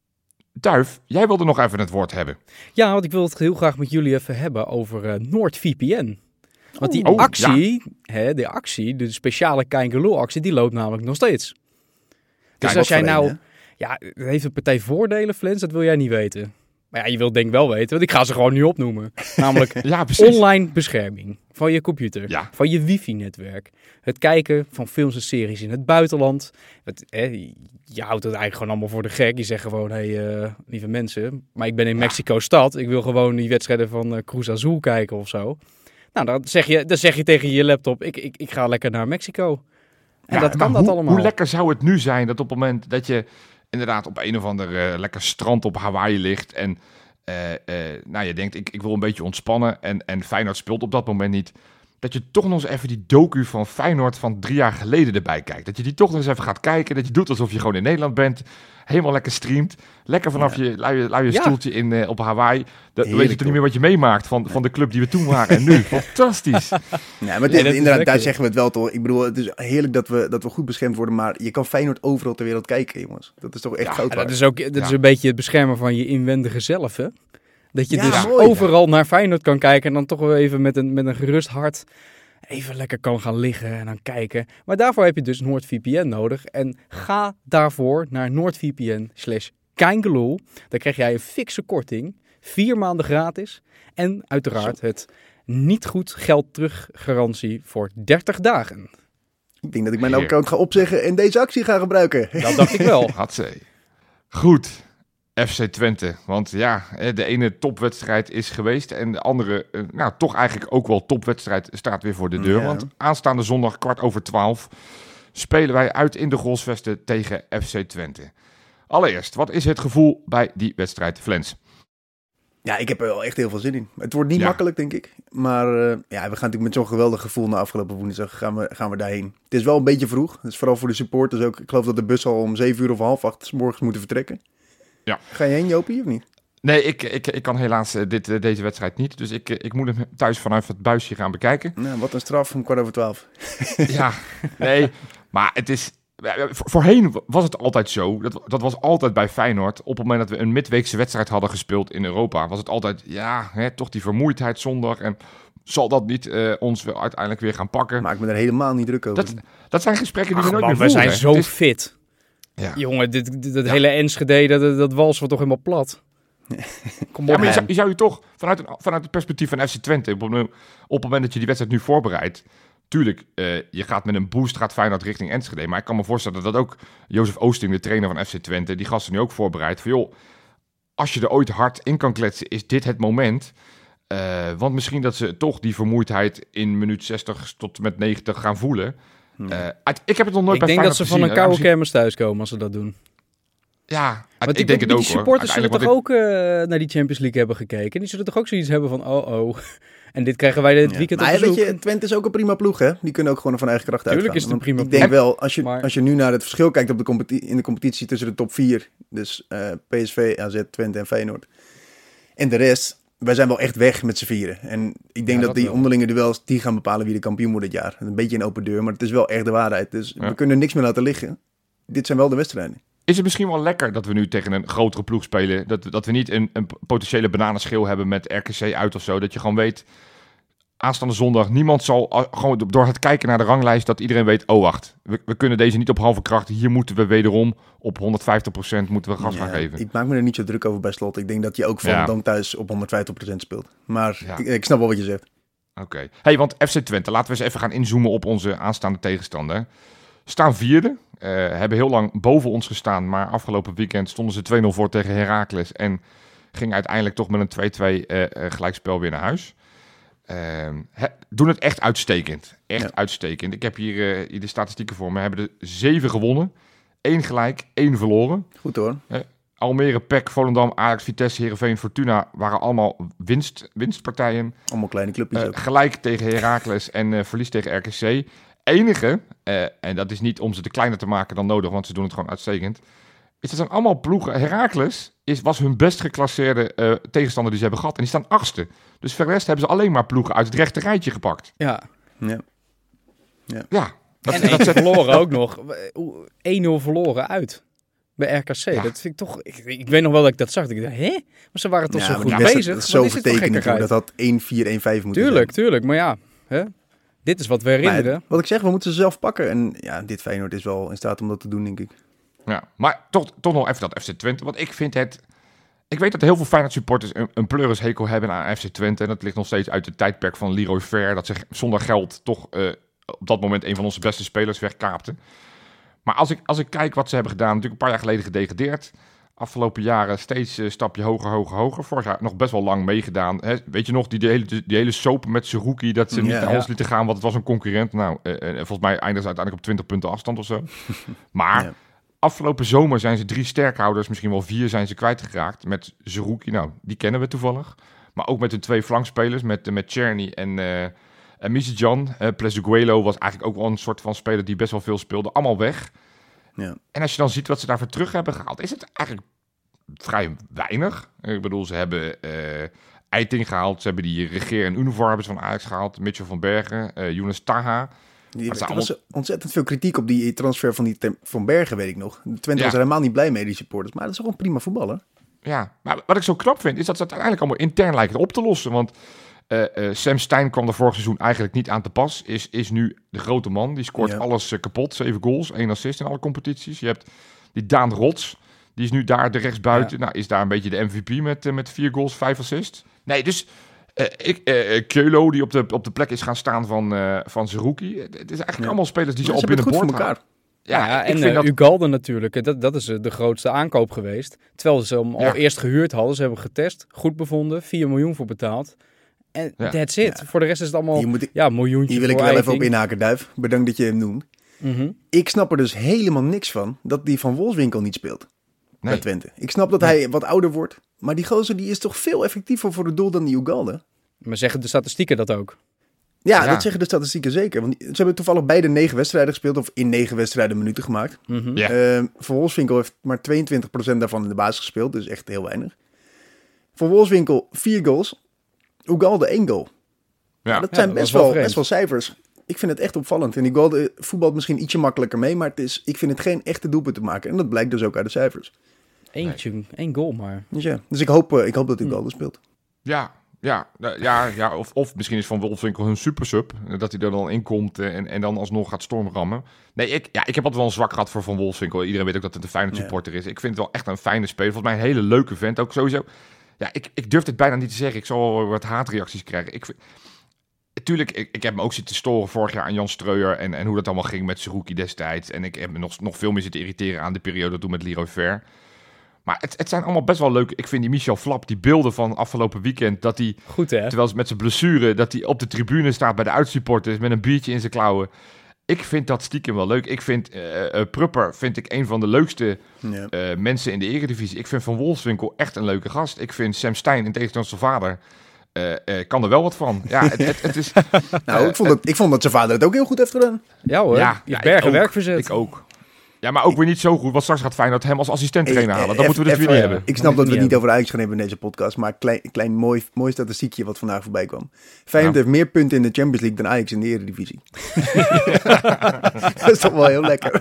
Duif, jij wilde nog even het woord hebben. Ja, want ik wil het heel graag met jullie even hebben over eh NoordVPN. Want die Oh, actie, hè, de actie, de speciale Kaingeloel-actie, die loopt namelijk nog steeds. Dus Kijk, als wat jij voor een, nou... Ja, het heeft een partij voordelen, Flens, dat wil jij niet weten. Maar ja, je wilt denk ik wel weten, want ik ga ze gewoon nu opnoemen. Namelijk Ja, precies. online bescherming van je computer, Ja. van je wifi-netwerk. Het kijken van films en series in het buitenland. Het, hè, je houdt het eigenlijk gewoon allemaal voor de gek. Je zegt gewoon, hé, hey, uh, lieve mensen, maar ik ben in Mexico-stad. Ik wil gewoon die wedstrijden van uh, Cruz Azul kijken of zo. Nou, dan zeg je, dan zeg je tegen je laptop, ik, ik, ik ga lekker naar Mexico. En Ja, dat kan maar dat hoe, allemaal. Hoe lekker zou het nu zijn dat op het moment dat je inderdaad op een of ander eh, lekker strand op Hawaii ligt en eh, eh, nou, je denkt, ik, ik wil een beetje ontspannen en, en Feyenoord speelt op dat moment niet, dat je toch nog eens even die docu van Feyenoord van drie jaar geleden erbij kijkt. Dat je die toch nog eens even gaat kijken, dat je doet alsof je gewoon in Nederland bent, helemaal lekker streamt, lekker vanaf je luie, luie Ja. stoeltje in, eh, op Hawaii. Dan weet je Heerlijk, toch niet meer wat je meemaakt van, van de club die we toen waren en nu. Fantastisch. Ja, maar Nee, dit- dat is inderdaad, lekker. daar zeggen we het wel toch. Ik bedoel, het is heerlijk dat we, dat we goed beschermd worden, maar je kan Feyenoord overal ter wereld kijken, jongens. Dat is toch echt Ja, goud Ja, waard. dat is ook dat is Ja. een beetje het beschermen van je inwendige zelf, hè? Dat je Ja, dus mooi. overal naar Feyenoord kan kijken en dan toch wel even met een, met een gerust hart even lekker kan gaan liggen en dan kijken. Maar daarvoor heb je dus NoordVPN nodig. En ga daarvoor naar NoordVPN slash Kaingeloel. Dan krijg jij een fikse korting, vier maanden gratis en uiteraard het niet goed geld terug garantie voor dertig dagen. Ik denk dat ik mijn Heer. account ga opzeggen en deze actie ga gebruiken. Dat dacht ik wel. Hatzee. Goed, F C Twente. Want ja, de ene topwedstrijd is geweest en de andere, eh, nou toch eigenlijk ook wel topwedstrijd staat weer voor de deur. Ja. Want aanstaande zondag kwart over twaalf spelen wij uit in de Grolsvesten tegen F C Twente. Allereerst, wat is het gevoel bij die wedstrijd, Flens? Ja, ik heb er wel echt heel veel zin in. Het wordt niet Ja. makkelijk, denk ik. Maar uh, ja, we gaan natuurlijk met zo'n geweldig gevoel na afgelopen woensdag gaan we, gaan we daarheen. Het is wel een beetje vroeg. Dus vooral voor de supporters ook. Ik geloof dat de bus al om zeven uur of half acht 's morgens moeten vertrekken. Ja. Ga je heen, Jopie, of niet? Nee, ik, ik, ik kan helaas eh, dit, eh, deze wedstrijd niet. Dus ik, eh, ik moet hem thuis vanuit het buisje gaan bekijken. Nou, wat een straf om kwart over twaalf. Ja, nee, maar het is, Voorheen was het altijd zo, dat, dat was altijd bij Feyenoord, op het moment dat we een midweekse wedstrijd hadden gespeeld in Europa, was het altijd, ja, hè, toch die vermoeidheid zondag en zal dat niet uh, ons wel uiteindelijk weer gaan pakken? Maak me er helemaal niet druk over. Dat, dat zijn gesprekken die Ach, we nooit man, meer voeren. we zijn zo is, fit. Ja. Jongen, dit, dit, dat ja. hele Enschede, dat, dat wals wordt toch helemaal plat. Kom op, ja, maar je zou, je zou je toch, vanuit, een, vanuit het perspectief van F C Twente, op, op het moment dat je die wedstrijd nu voorbereidt, tuurlijk, uh, je gaat met een boost, gaat Feyenoord richting Enschede. Maar ik kan me voorstellen dat ook Jozef Oosting, de trainer van F C Twente, die gasten nu ook voorbereidt. Van joh, als je er ooit hard in kan kletsen, is dit het moment. Uh, want misschien dat ze toch die vermoeidheid in minuut zestig tot met negentig gaan voelen. Uh, uit, ik heb het nog nooit ik bij denk dat ze gezien, van een koude kermis thuiskomen als ze dat doen. Ja, maar ik die, denk het ook die supporters hoor. zullen toch ik... ook uh, naar die Champions League hebben gekeken. Die zullen toch ook zoiets hebben van oh oh. En dit krijgen wij dit weekend ja, op bezoek. Weet je, Twente is ook een prima ploeg, hè? Die kunnen ook gewoon van eigen kracht uitgaan. Tuurlijk is het een prima ik ploeg. denk wel, als je, maar... als je nu naar het verschil kijkt op de competi- in de competitie tussen de top vier, dus uh, P S V, A Z, Twente en Feyenoord, en de rest, wij zijn wel echt weg met z'n vieren. En ik denk ja, dat, dat die wel. onderlinge duels, die gaan bepalen wie de kampioen wordt dit jaar. Een beetje een open deur, maar het is wel echt de waarheid. Dus ja. we kunnen niks meer laten liggen. Dit zijn wel de wedstrijden. Is het misschien wel lekker dat we nu tegen een grotere ploeg spelen? Dat, dat we niet een, een potentiële bananenschil hebben met R K C uit of zo. Dat je gewoon weet, aanstaande zondag, niemand zal gewoon door het kijken naar de ranglijst dat iedereen weet, oh wacht, we, we kunnen deze niet op halve kracht. Hier moeten we wederom op honderdvijftig procent moeten we gas ja, gaan geven. Ik maak me er niet zo druk over bij Slot. Ik denk dat je ook van ja. dan thuis op honderdvijftig procent speelt. Maar ja. ik, ik snap wel wat je zegt. Oké. Okay. Hey, want F C Twente, laten we eens even gaan inzoomen op onze aanstaande tegenstander. Staan vierde, uh, hebben heel lang boven ons gestaan, maar afgelopen weekend stonden ze twee nul voor tegen Heracles en ging uiteindelijk toch met een twee-twee uh, uh, gelijkspel weer naar huis. Uh, he, doen het echt uitstekend. Echt ja. uitstekend. Ik heb hier, uh, hier de statistieken voor me. We hebben er zeven gewonnen, één gelijk, één verloren. Goed hoor. Uh, Almere, P E C, Volendam, Ajax, Vitesse, Heerenveen, Fortuna waren allemaal winst, winstpartijen. Allemaal kleine clubjes uh, ook. Gelijk tegen Heracles en uh, verlies tegen R K C. Enige, uh, en dat is niet om ze te kleiner te maken dan nodig, want ze doen het gewoon uitstekend, is dat zijn allemaal ploegen. Heracles is, was hun best geclasseerde uh, tegenstander die ze hebben gehad. En die staan achtste. Dus voor de rest hebben ze alleen maar ploegen uit het rechte rijtje gepakt. Ja. Ja. Ja. ja dat, en dat ze verloren ook nog. één nul verloren uit. Bij R K C. Ja. Dat vind ik toch... Ik, ik weet nog wel dat ik dat zag. Ik dacht, hè? Maar ze waren toch ja, zo goed ja, bezig. Dat is zo vertekend. Dat had één vier, één vijf moeten tuurlijk, zijn. Tuurlijk, maar ja. Hè? Dit is wat we herinneren. Maar, wat ik zeg, we moeten ze zelf pakken. En ja, dit Feyenoord is wel in staat om dat te doen, denk ik. Ja, maar toch, toch nog even dat F C Twente. Want ik vind het... Ik weet dat heel veel Feyenoord supporters een, een pleurishekel hebben aan F C Twente. En dat ligt nog steeds uit het tijdperk van Leroy Fer. Dat ze zonder geld toch uh, op dat moment een van onze beste spelers wegkaapten. Maar als ik, als ik kijk wat ze hebben gedaan, natuurlijk een paar jaar geleden gedegradeerd. Afgelopen jaren steeds een uh, stapje hoger, hoger, hoger. Vorig jaar nog best wel lang meegedaan. Hè? Weet je nog, die, die, hele, die hele soap met Seruki, dat ze ja, niet naar ons ja. lieten gaan, want het was een concurrent. Nou, uh, uh, volgens mij eindigen ze uiteindelijk op twintig punten afstand of zo. Maar ja. afgelopen zomer zijn ze drie sterkhouders, misschien wel vier zijn ze kwijtgeraakt. Met Seruki, nou, die kennen we toevallig. Maar ook met de twee flankspelers, met, uh, met Czerny en... Uh, En Misijan, uh, Plezuguelo was eigenlijk ook wel een soort van speler die best wel veel speelde. Allemaal weg. Ja. En als je dan ziet wat ze daarvoor terug hebben gehaald, is het eigenlijk vrij weinig. Ik bedoel, ze hebben uh, Eiting gehaald. Ze hebben die Regeer en Univar hebben ze van Ajax gehaald. Mitchell van Bergen, uh, Younes Taha. Die, er allemaal... was ontzettend veel kritiek op die transfer van die Tem- van Bergen, weet ik nog. Twente ja. was er helemaal niet blij mee, die supporters. Maar dat is gewoon een prima voetballer. Ja, maar wat ik zo knap vind, is dat ze het uiteindelijk allemaal intern lijken op te lossen. Want Uh, uh, Sam Stein kwam er vorig seizoen eigenlijk niet aan te pas. Is, is nu de grote man. Die scoort ja. alles uh, kapot. Zeven goals, één assist in alle competities. Je hebt die Daan Rots. Die is nu daar de rechtsbuiten. Ja. Nou, is daar een beetje de M V P met, uh, met vier goals, vijf assists. Nee, dus uh, ik, uh, Keulo die op de, op de plek is gaan staan van, uh, van Zerouki. Het is eigenlijk ja. allemaal spelers die ze op binnenboord houden. Ja, ja, en uh, dat... Ugalde natuurlijk. Dat, dat is uh, de grootste aankoop geweest. Terwijl ze hem ja. al eerst gehuurd hadden. Ze hebben getest, goed bevonden, vier miljoen voor betaald. En ja. that's it. Ja. Voor de rest is het allemaal hier moet ik, ja, miljoentje. Hier wil ik wel even op inhaken, Duif. Bedankt dat je hem noemt. Mm-hmm. Ik snap er dus helemaal niks van dat die Van Wolfswinkel niet speelt. Nee. Bij Twente. Ik snap dat nee. hij wat ouder wordt. Maar die gozer die is toch veel effectiever voor het doel dan die Ugalde. Maar zeggen de statistieken dat ook? Ja, ja, dat zeggen de statistieken zeker. Want ze hebben toevallig beide negen wedstrijden gespeeld. Of in negen wedstrijden minuten gemaakt. Mm-hmm. Ja. Uh, Van Wolfswinkel heeft maar tweeëntwintig procent daarvan in de basis gespeeld. Dus echt heel weinig. Van Wolfswinkel vier goals. Ugalde één goal. Ja. Ja, dat zijn ja, dat best, wel, wel best wel cijfers. ik vind het echt opvallend. En die goal uh, voetbalt misschien ietsje makkelijker mee, maar het is, ik vind het geen echte doelpunt te maken. En dat blijkt dus ook uit de cijfers. Eentje, nee. één goal maar. Dus ja, dus ik hoop, uh, ik hoop dat hij goal speelt. Ja, ja, ja, ja of, of misschien is Van Wolfswinkel hun supersub. Dat hij er dan in komt en, en dan alsnog gaat stormrammen. Nee, ik, ja, ik heb altijd wel een zwak gehad voor Van Wolfswinkel. Iedereen weet ook dat het een Feyenoord supporter is. Ik vind het wel echt een fijne speler. Volgens mij een hele leuke vent. Ook sowieso. Ja, ik, ik durf het bijna niet te zeggen. Ik zal wel wat haatreacties krijgen. Ik vind... Tuurlijk, ik, ik heb me ook zitten storen vorig jaar aan Jan Streuer en, en hoe dat allemaal ging met Seruki destijds. En ik heb me nog, nog veel meer zitten irriteren aan de periode toen met Leroy Ver. Maar het, het zijn allemaal best wel leuk. Ik vind die Michel Flap, die beelden van afgelopen weekend, dat hij, goed, hè? Terwijl met zijn blessure, dat hij op de tribune staat bij de uitsupporters met een biertje in zijn klauwen. Ik vind dat stiekem wel leuk. Ik vind uh, uh, Prupper vind ik een van de leukste ja. uh, mensen in de Eredivisie. Ik vind Van Wolfswinkel echt een leuke gast. Ik vind Sam Stein, in tegenstelling tot zijn vader, Uh, uh, kan er wel wat van. Ja, het, het, het is... nou, uh, ik, vond dat, ik vond dat zijn vader het ook heel goed heeft gedaan. Ja hoor, ja, je ja, bergen werk verzet. Ik ook. Ja, maar ook weer niet zo goed. Want straks gaat Feyenoord hem als assistent trainer halen. Dat moeten we dus weer niet hebben. Ik snap dat we het niet over Ajax gaan hebben in deze podcast. Maar een klein, klein mooi, mooi statistiekje wat vandaag voorbij kwam. Feyenoord ja. heeft meer punten in de Champions League dan Ajax in de Eredivisie. Dat is toch wel heel lekker.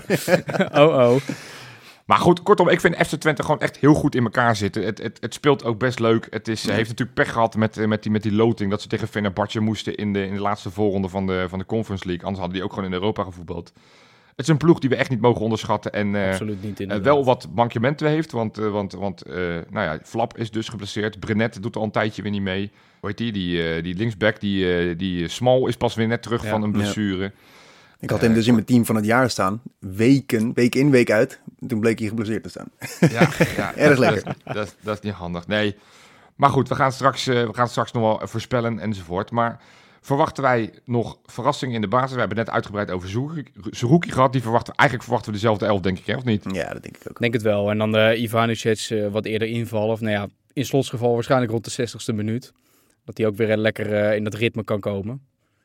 oh oh. Maar goed, kortom, ik vind F C Twente gewoon echt heel goed in elkaar zitten. Het, het, het speelt ook best leuk. Het is, ja. heeft natuurlijk pech gehad met, met, die, met die loting, dat ze tegen Fenerbahce moesten in de, in de laatste voorronde van de, van de Conference League. Anders hadden die ook gewoon in Europa gevoetbald. Het is een ploeg die we echt niet mogen onderschatten. En uh, Absoluut niet, uh, wel wat mankementen heeft. Want, uh, want, want uh, nou ja, Flap is dus geblesseerd. Brenet doet al een tijdje weer niet mee. Hoe heet die? Die, uh, die linksback, die, uh, die Small is pas weer net terug ja. van een blessure. Ja. Ik had hem dus in mijn team van het jaar staan. Weken, week in, week uit. Toen bleek hij geblesseerd te staan. Ja, ja erg lekker. Dat, dat, dat, dat is niet handig. Nee. Maar goed, we gaan straks, uh, we gaan straks nog wel voorspellen enzovoort. Maar verwachten wij nog verrassingen in de basis? We hebben net uitgebreid over Seruki gehad. Die verwachten, eigenlijk verwachten we dezelfde elf, denk ik, hè, of niet? Ja, dat denk ik ook. Denk het wel. En dan de Ivanišec uh, wat eerder invallen. Of nou ja, in slotsgeval waarschijnlijk rond de zestigste minuut. Dat hij ook weer lekker uh, in dat ritme kan komen.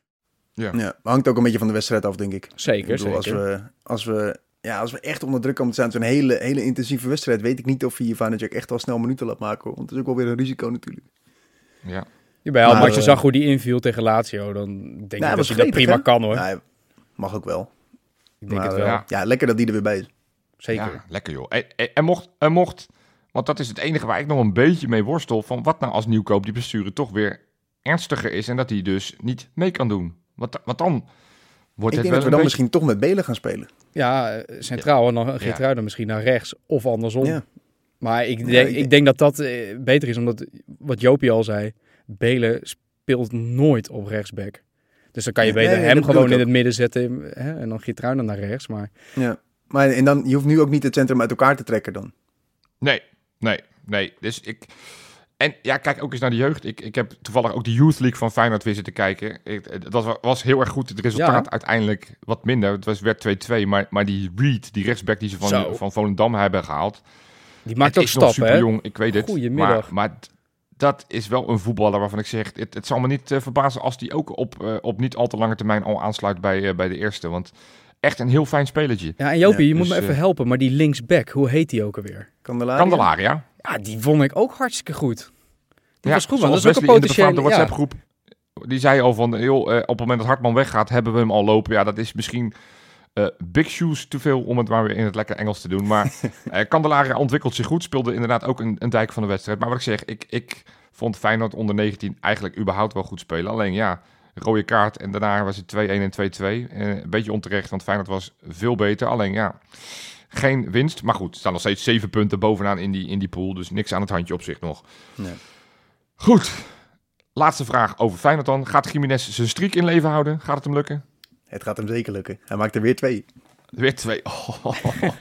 Ja. ja, hangt ook een beetje van de wedstrijd af, denk ik. Zeker, ik bedoel, zeker. Als we, als, we, ja, als we echt onder druk komen te staan, zo'n hele, hele intensieve wedstrijd, weet ik niet of hij Ivanišec echt al snel minuten laat maken. Hoor. Want dat is ook wel weer een risico natuurlijk. Ja. Jawel, maar, maar als je uh, zag hoe die inviel tegen Lazio, dan denk nou, ik dat hij dat prima hè? kan, hoor. Nou, mag ook wel. Ik denk maar, het wel. Ja. ja, lekker dat die er weer bij is. Zeker. Ja, lekker joh. En, en, en, mocht, en mocht, want dat is het enige waar ik nog een beetje mee worstel, van wat nou als Nieuwkoop die blessure toch weer ernstiger is en dat hij dus niet mee kan doen. Want, want dan wordt ik het denk dat we dan beetje... misschien toch met Belen gaan spelen. Ja, centraal ja. en dan Geertruiden ja. misschien naar rechts of andersom. Ja. Maar ik denk, ja, ik, ik denk dat dat uh, beter is, omdat wat Jopie al zei, Belen speelt nooit op rechtsback. Dus dan kan je beter nee, nee, hem gewoon in het midden zetten hè, en dan Geertruiden naar rechts. Maar... Ja, maar en dan, je hoeft nu ook niet het centrum uit elkaar te trekken dan. Nee, nee, nee. Dus ik... En ja, kijk ook eens naar de jeugd. Ik, ik heb toevallig ook de Youth League van Feyenoord weer zitten kijken. Ik, dat was heel erg goed. Het resultaat ja. uiteindelijk wat minder. Het was, werd twee-twee. Maar, maar die Reed, die rechtsback die ze van, van Volendam hebben gehaald. Die maakt ook stappen, super jong, ik weet het. Goedemiddag. Maar, maar dat is wel een voetballer waarvan ik zeg... Het, het zal me niet uh, verbazen als die ook op, uh, op niet al te lange termijn al aansluit bij, uh, bij de eerste. Want echt een heel fijn spelletje. Ja, en Jopie, ja, je dus, moet me even uh, helpen. Maar die linksback, hoe heet die ook alweer? Candelaria. Candelaria. Ja, die vond ik ook hartstikke goed. Die ja, was goed, man. Dat is ook een potentiële... de WhatsApp-groep, ja. Die zei al van... Joh, uh, op het moment dat Hartman weggaat, hebben we hem al lopen. Ja, dat is misschien uh, big shoes te veel om het maar weer in het lekker Engels te doen. Maar uh, Candelaria ontwikkelt zich goed. Speelde inderdaad ook een, een dijk van de wedstrijd. Maar wat ik zeg, ik, ik vond Feyenoord onder negentien eigenlijk überhaupt wel goed spelen. Alleen ja, rode kaart en daarna was het twee-een en twee-twee. Uh, een beetje onterecht, want Feyenoord was veel beter. Alleen ja... Geen winst, maar goed, er staan nog steeds zeven punten bovenaan in die, in die pool. Dus niks aan het handje op zich nog. Nee. Goed, laatste vraag over Feyenoord dan. Gaat Gimenez zijn streak in leven houden? Gaat het hem lukken? Het gaat hem zeker lukken. Hij maakt er weer twee. Weer twee. Oh.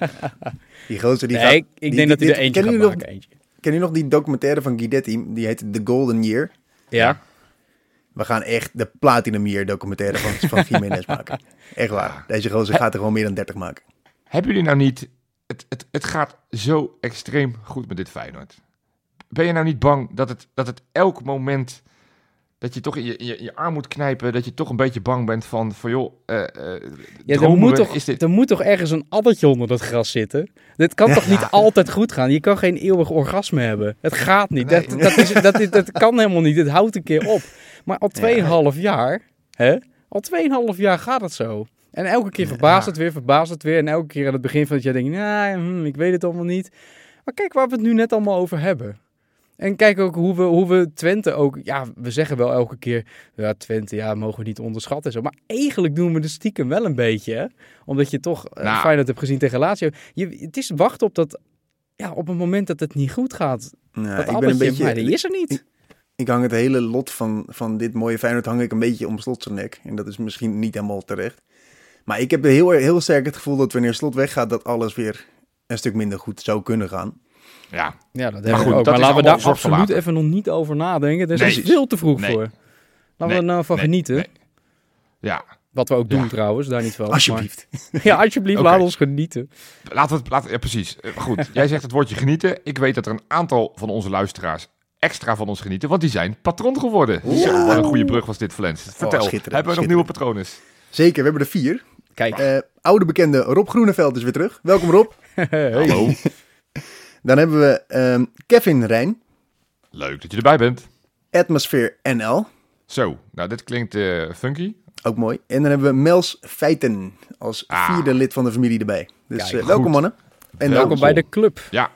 Die gozer die nee, gaat... ik, ik die, denk die, dat hij dit, er eentje gaat nog, maken. Eentje. Ken je nog die documentaire van Guidetti? Die heet The Golden Year. Ja. We gaan echt de Platinum Year documentaire van, van Gimenez maken. Echt waar. Deze gozer gaat er gewoon meer dan dertig maken. Hebben jullie nou niet... Het, het, het gaat zo extreem goed met dit Feyenoord. Ben je nou niet bang dat het, dat het elk moment... dat je toch in je, je, je arm moet knijpen... dat je toch een beetje bang bent van... van joh, uh, uh, ja, er, moet toch, is dit... er moet toch ergens een addertje onder dat gras zitten? Dit kan ja. toch niet altijd goed gaan? Je kan geen eeuwig orgasme hebben. Het gaat niet. Nee. Dat, dat, is, dat, is, dat kan helemaal niet. Het houdt een keer op. Maar al tweeënhalf ja. jaar... Hè? Al tweeënhalf jaar gaat het zo. En elke keer verbaast het weer, verbaast het weer. En elke keer aan het begin van het jaar denk je, nou, hmm, ik weet het allemaal niet. Maar kijk waar we het nu net allemaal over hebben. En kijk ook hoe we, hoe we Twente ook... Ja, we zeggen wel elke keer... Ja, Twente, ja, mogen we niet onderschatten. En zo. Maar eigenlijk doen we de stiekem wel een beetje, hè? Omdat je toch uh, Nou. Feyenoord hebt gezien tegen Lazio. Je, het is wachten op dat... Ja, op het moment dat het niet goed gaat. Nou, dat ik ben een beetje... maar die is er niet. Ik, ik hang het hele lot van, van dit mooie Feyenoord hang ik een beetje om Slot zijn nek. En dat is misschien niet helemaal terecht. Maar ik heb heel, heel sterk het gevoel dat wanneer Slot weggaat... dat alles weer een stuk minder goed zou kunnen gaan. Ja, Ja, dat Maar hebben goed, we ook. dat Maar is laten we allemaal daar zorg voor absoluut later. even nog niet over nadenken. Daar is Nee. veel te vroeg Nee. voor. Laten we Nee. er nou van Nee. genieten. Nee. ja. Wat we ook doen Ja. trouwens, daar niet van. Alsjeblieft. Maar- ja, alsjeblieft, Oké. laat ons genieten. Laten we het... Laten, ja, precies. Eh, Goed, jij zegt het woordje genieten. Ik weet dat er een aantal van onze luisteraars extra van ons genieten, want die zijn patron geworden. Oeh. Zo, wat een goede brug was dit, Flens. Vertel, schitterend, hebben we nog nieuwe patronen? Zeker, we hebben er vier. Kijk. Uh, oude bekende Rob Groeneveld is weer terug. Welkom Rob. Hallo. Dan hebben we um, Kevin Rijn, Leuk dat je erbij bent. Atmosphere N L. Zo, nou dit klinkt eh, funky. Ook mooi. En dan hebben we Mels Feiten als Ah. vierde lid van de familie erbij. Dus Kijk, uh, welkom goed. mannen. En Welkom. Welkom bij de club. Ja.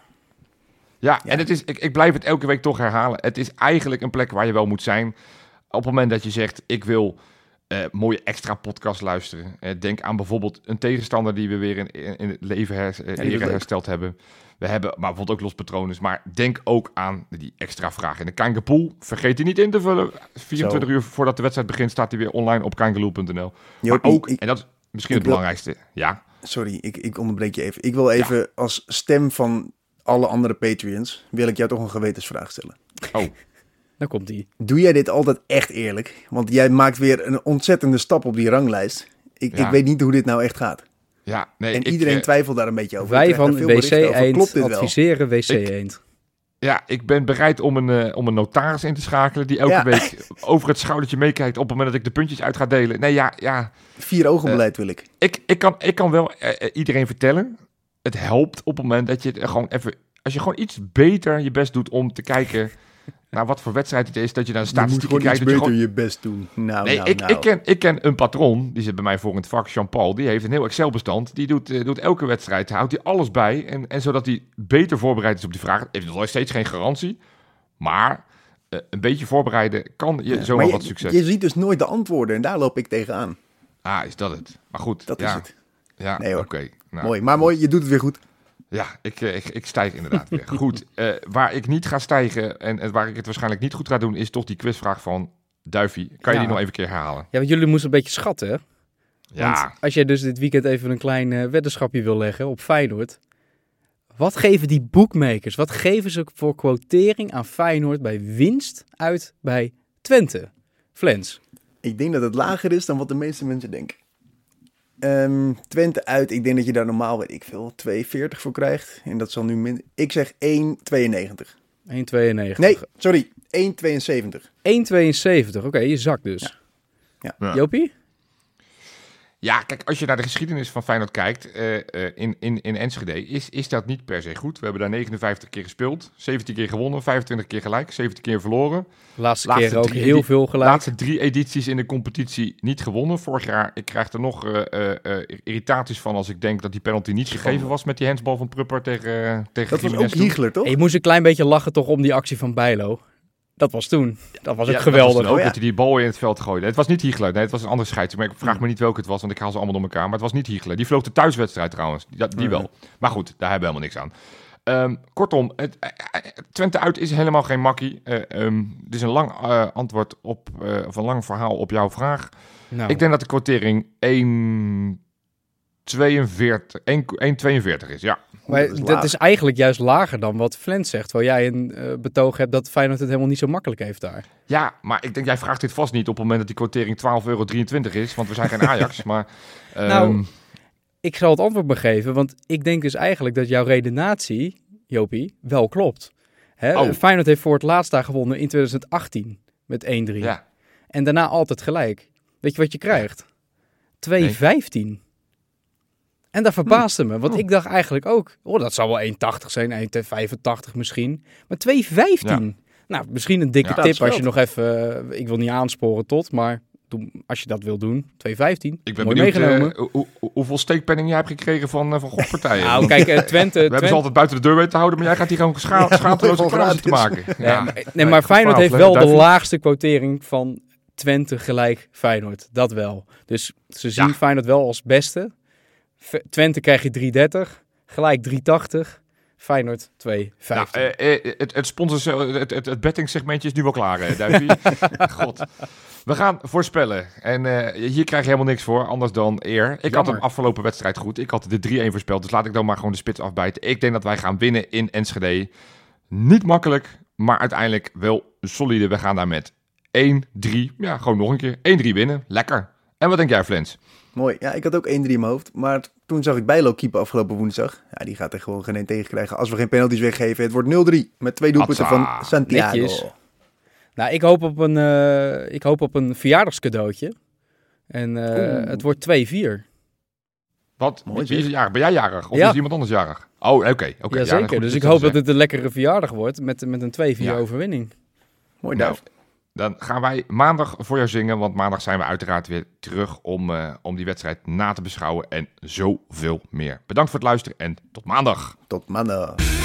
Ja, en het is, ik, ik blijf het elke week toch herhalen. Het is eigenlijk een plek waar je wel moet zijn. Op het moment dat je zegt, ik wil uh, mooie extra podcast luisteren. Uh, denk aan bijvoorbeeld een tegenstander die we weer in, in, in het leven her, uh, is ere leuk. hersteld hebben. We hebben, maar bijvoorbeeld ook Los Patrones. Maar denk ook aan die extra vragen in de Kangapool. Vergeet die niet in te vullen. vierentwintig Zo. uur voordat de wedstrijd begint staat hij weer online op kangaloo punt n l. Maar Jopie, ook, ik- en dat is misschien ik het wil- belangrijkste. Ja, Sorry, ik, ik onderbreek je even. Ik wil even als stem van alle andere Patreons, wil ik jou toch een gewetensvraag stellen. oh, Dan komt hij. Doe jij dit altijd echt eerlijk? Want jij maakt weer een ontzettende stap op die ranglijst. Ik, Ja. ik weet niet hoe dit nou echt gaat. ja. Nee, En ik, iedereen eh, twijfelt daar een beetje over. Ik Wij krijg van daar veel W C berichten over. Eend Klopt dit wel? adviseren W C Ik- Eend. Ja, ik ben bereid om een, eh, om een notaris in te schakelen die elke Ja. week over het schoudertje meekijkt op het moment dat ik de puntjes uit ga delen. Nee, ja, ja. Vier ogenbeleid wil ik. Ik, ik, kan, ik kan wel eh, eh, iedereen vertellen. Het helpt op het moment dat je het gewoon even, als je gewoon iets beter je best doet om te kijken naar wat voor wedstrijd het is, dat je naar de Je moet statistieken gewoon iets kijkt. dat je beter gewoon- je best doen. Nou, Nee, nou, ik, nou. ik, ken, ik ken een patron, die zit bij mij voor in het vak, Jean-Paul. Die heeft een heel Excel-bestand. Die doet, eh, doet elke wedstrijd, houdt hij alles bij. En, en zodat hij beter voorbereid is op die vraag. Heeft nog steeds geen garantie. Maar eh, een beetje voorbereiden kan je Ja, zomaar maar wat je, succes. je ziet dus nooit de antwoorden en daar loop ik tegenaan. Ah, is dat het? Maar goed, Dat ja, is het. Ja, Nee, hoor. oké. Nou, Mooi, maar mooi, je doet het weer goed. Ja, ik, eh, ik, ik stijg inderdaad weer. Goed, eh, waar ik niet ga stijgen en, en waar ik het waarschijnlijk niet goed ga doen, is toch die quizvraag van Duifie. Kan je Ja. die nog even een keer herhalen? Ja, want jullie moesten een beetje schatten, hè? Ja, Want als jij dus dit weekend even een klein eh, weddenschapje wil leggen op Feyenoord. Wat geven die bookmakers? Wat geven ze voor quotering aan Feyenoord bij winst uit bij Twente? Flens. Ik denk dat het lager is dan wat de meeste mensen denken. Ehm, Twente uit, ik denk dat je daar normaal, weet ik veel, twee veertig voor krijgt. En dat zal nu min... Ik zeg één tweeënnegentig. één tweeënnegentig. Nee, sorry, één tweeënzeventig. één tweeënzeventig. Oké, je zakt dus. Ja. Ja. Jopie? Ja, kijk, als je naar de geschiedenis van Feyenoord kijkt, eh, eh, in, in, in Enschede, is, is dat niet per se goed. We hebben daar negenenvijftig keer gespeeld, zeventien keer gewonnen, vijfentwintig keer gelijk, zeventien keer verloren. Laatste, Laatste keer ook drie heel edi- veel gelijk. Laatste drie edities in de competitie niet gewonnen. Vorig jaar, ik krijg er nog eh, eh, eh, irritaties van als ik denk dat die penalty niet gegeven was met die handsbal van Prupper tegen, uh, tegen Dat was Gimenez ook toen. Hiegler, toch? En je moest een klein beetje lachen toch om die actie van Bijlo. Dat was toen. Dat was ook Ja, geweldig. Dat was toen ook Oh, ja. dat hij die bal in het veld gooide. Het was niet Hiegler, nee, het was een andere scheidsrechter. Maar ik vraag me niet welke het was, want ik haal ze allemaal door elkaar. Maar het was niet Hiegler. Die vloog de thuiswedstrijd trouwens. Die, die wel. Maar goed, daar hebben we helemaal niks aan. Um, kortom, het, uh, Twente uit is helemaal geen makkie. Uh, um, dit is een lang uh, antwoord op, uh, of een lang verhaal op jouw vraag. Nou, Ik denk dat de quotering één tweeënveertig is, ja. maar dat is dat laag. is eigenlijk juist lager dan wat Flens zegt. Terwijl jij een uh, betoog hebt dat Feyenoord het helemaal niet zo makkelijk heeft daar. Ja, maar ik denk, jij vraagt dit vast niet op het moment dat die quotering twaalf euro drieëntwintig is. Want we zijn geen Ajax, maar... Um, Nou, Ik zal het antwoord maar geven, want ik denk dus eigenlijk dat jouw redenatie, Jopie, wel klopt. Hè? Oh. Feyenoord heeft voor het laatst daar gewonnen in twintig achttien met één drie. ja. En daarna altijd gelijk. Weet je wat je krijgt? twee vijftien. En dat verbaasde me, want Oh. ik dacht eigenlijk ook, oh, dat zou wel één tachtig zijn, één vijfentachtig misschien. Maar twee vijftien. Nou, misschien een dikke Ja, dat tip is als je geld. nog even, uh, ik wil niet aansporen tot, maar toen, als je dat wil doen, twee vijftien. Ik ben Mooi benieuwd meegenomen. uh, hoe, hoe, hoeveel steekpenning jij hebt gekregen van, uh, van gokpartijen. Nou, kijk, uh, Twente... We hebben Twente... ze altijd buiten de deur weten te houden, maar jij gaat hier gewoon scha- Ja, schaamteloze gewoon kruisen te gratis. maken. Nee, Ja. maar, nee, maar Feyenoord heeft wel de laagste quotering van Twente gelijk Feyenoord. Dat wel. Dus ze zien Ja. Feyenoord wel als beste. V- Twente krijg je drie dertig, gelijk drie tachtig, Feyenoord twee vijftien. Nou, uh, uh, het, het, sponsors, het, het, het bettingsegmentje is nu wel klaar, hè, Duivie. God. We gaan voorspellen. En uh, hier krijg je helemaal niks voor, anders dan eer. Ik Jammer. had hem afgelopen wedstrijd goed. Ik had de drie-een voorspeld, dus laat ik dan maar gewoon de spits afbijten. Ik denk dat wij gaan winnen in Enschede. Niet makkelijk, maar uiteindelijk wel solide. We gaan daar met één drie, ja, gewoon nog een keer. één drie winnen, lekker. En wat denk jij, Flens? Mooi. Ja, ik had ook één drie in mijn hoofd. Maar toen zag ik Bijlo keeper afgelopen woensdag. Ja, die gaat er gewoon geen een tegen krijgen als we geen penalties weggeven. Het wordt nul drie met twee doelpunten Atsa. van Santiago. Netjes. Nou, ik hoop op een, uh, ik hoop op een verjaardagscadeautje. En uh, het wordt twee vier. Wat? Mooi, Wie is zeg. jarig? Ben jij jarig? Of Ja. is iemand anders jarig? Oh, oké. Okay, okay, Ja, zeker. dus ik hoop dat het een lekkere verjaardag wordt met, met een twee vier Ja. overwinning. Mooi Nou, Duif. dan gaan wij maandag voor jou zingen, want maandag zijn we uiteraard weer terug om, uh, om die wedstrijd na te beschouwen en zoveel meer. Bedankt voor het luisteren en tot maandag. Tot maandag.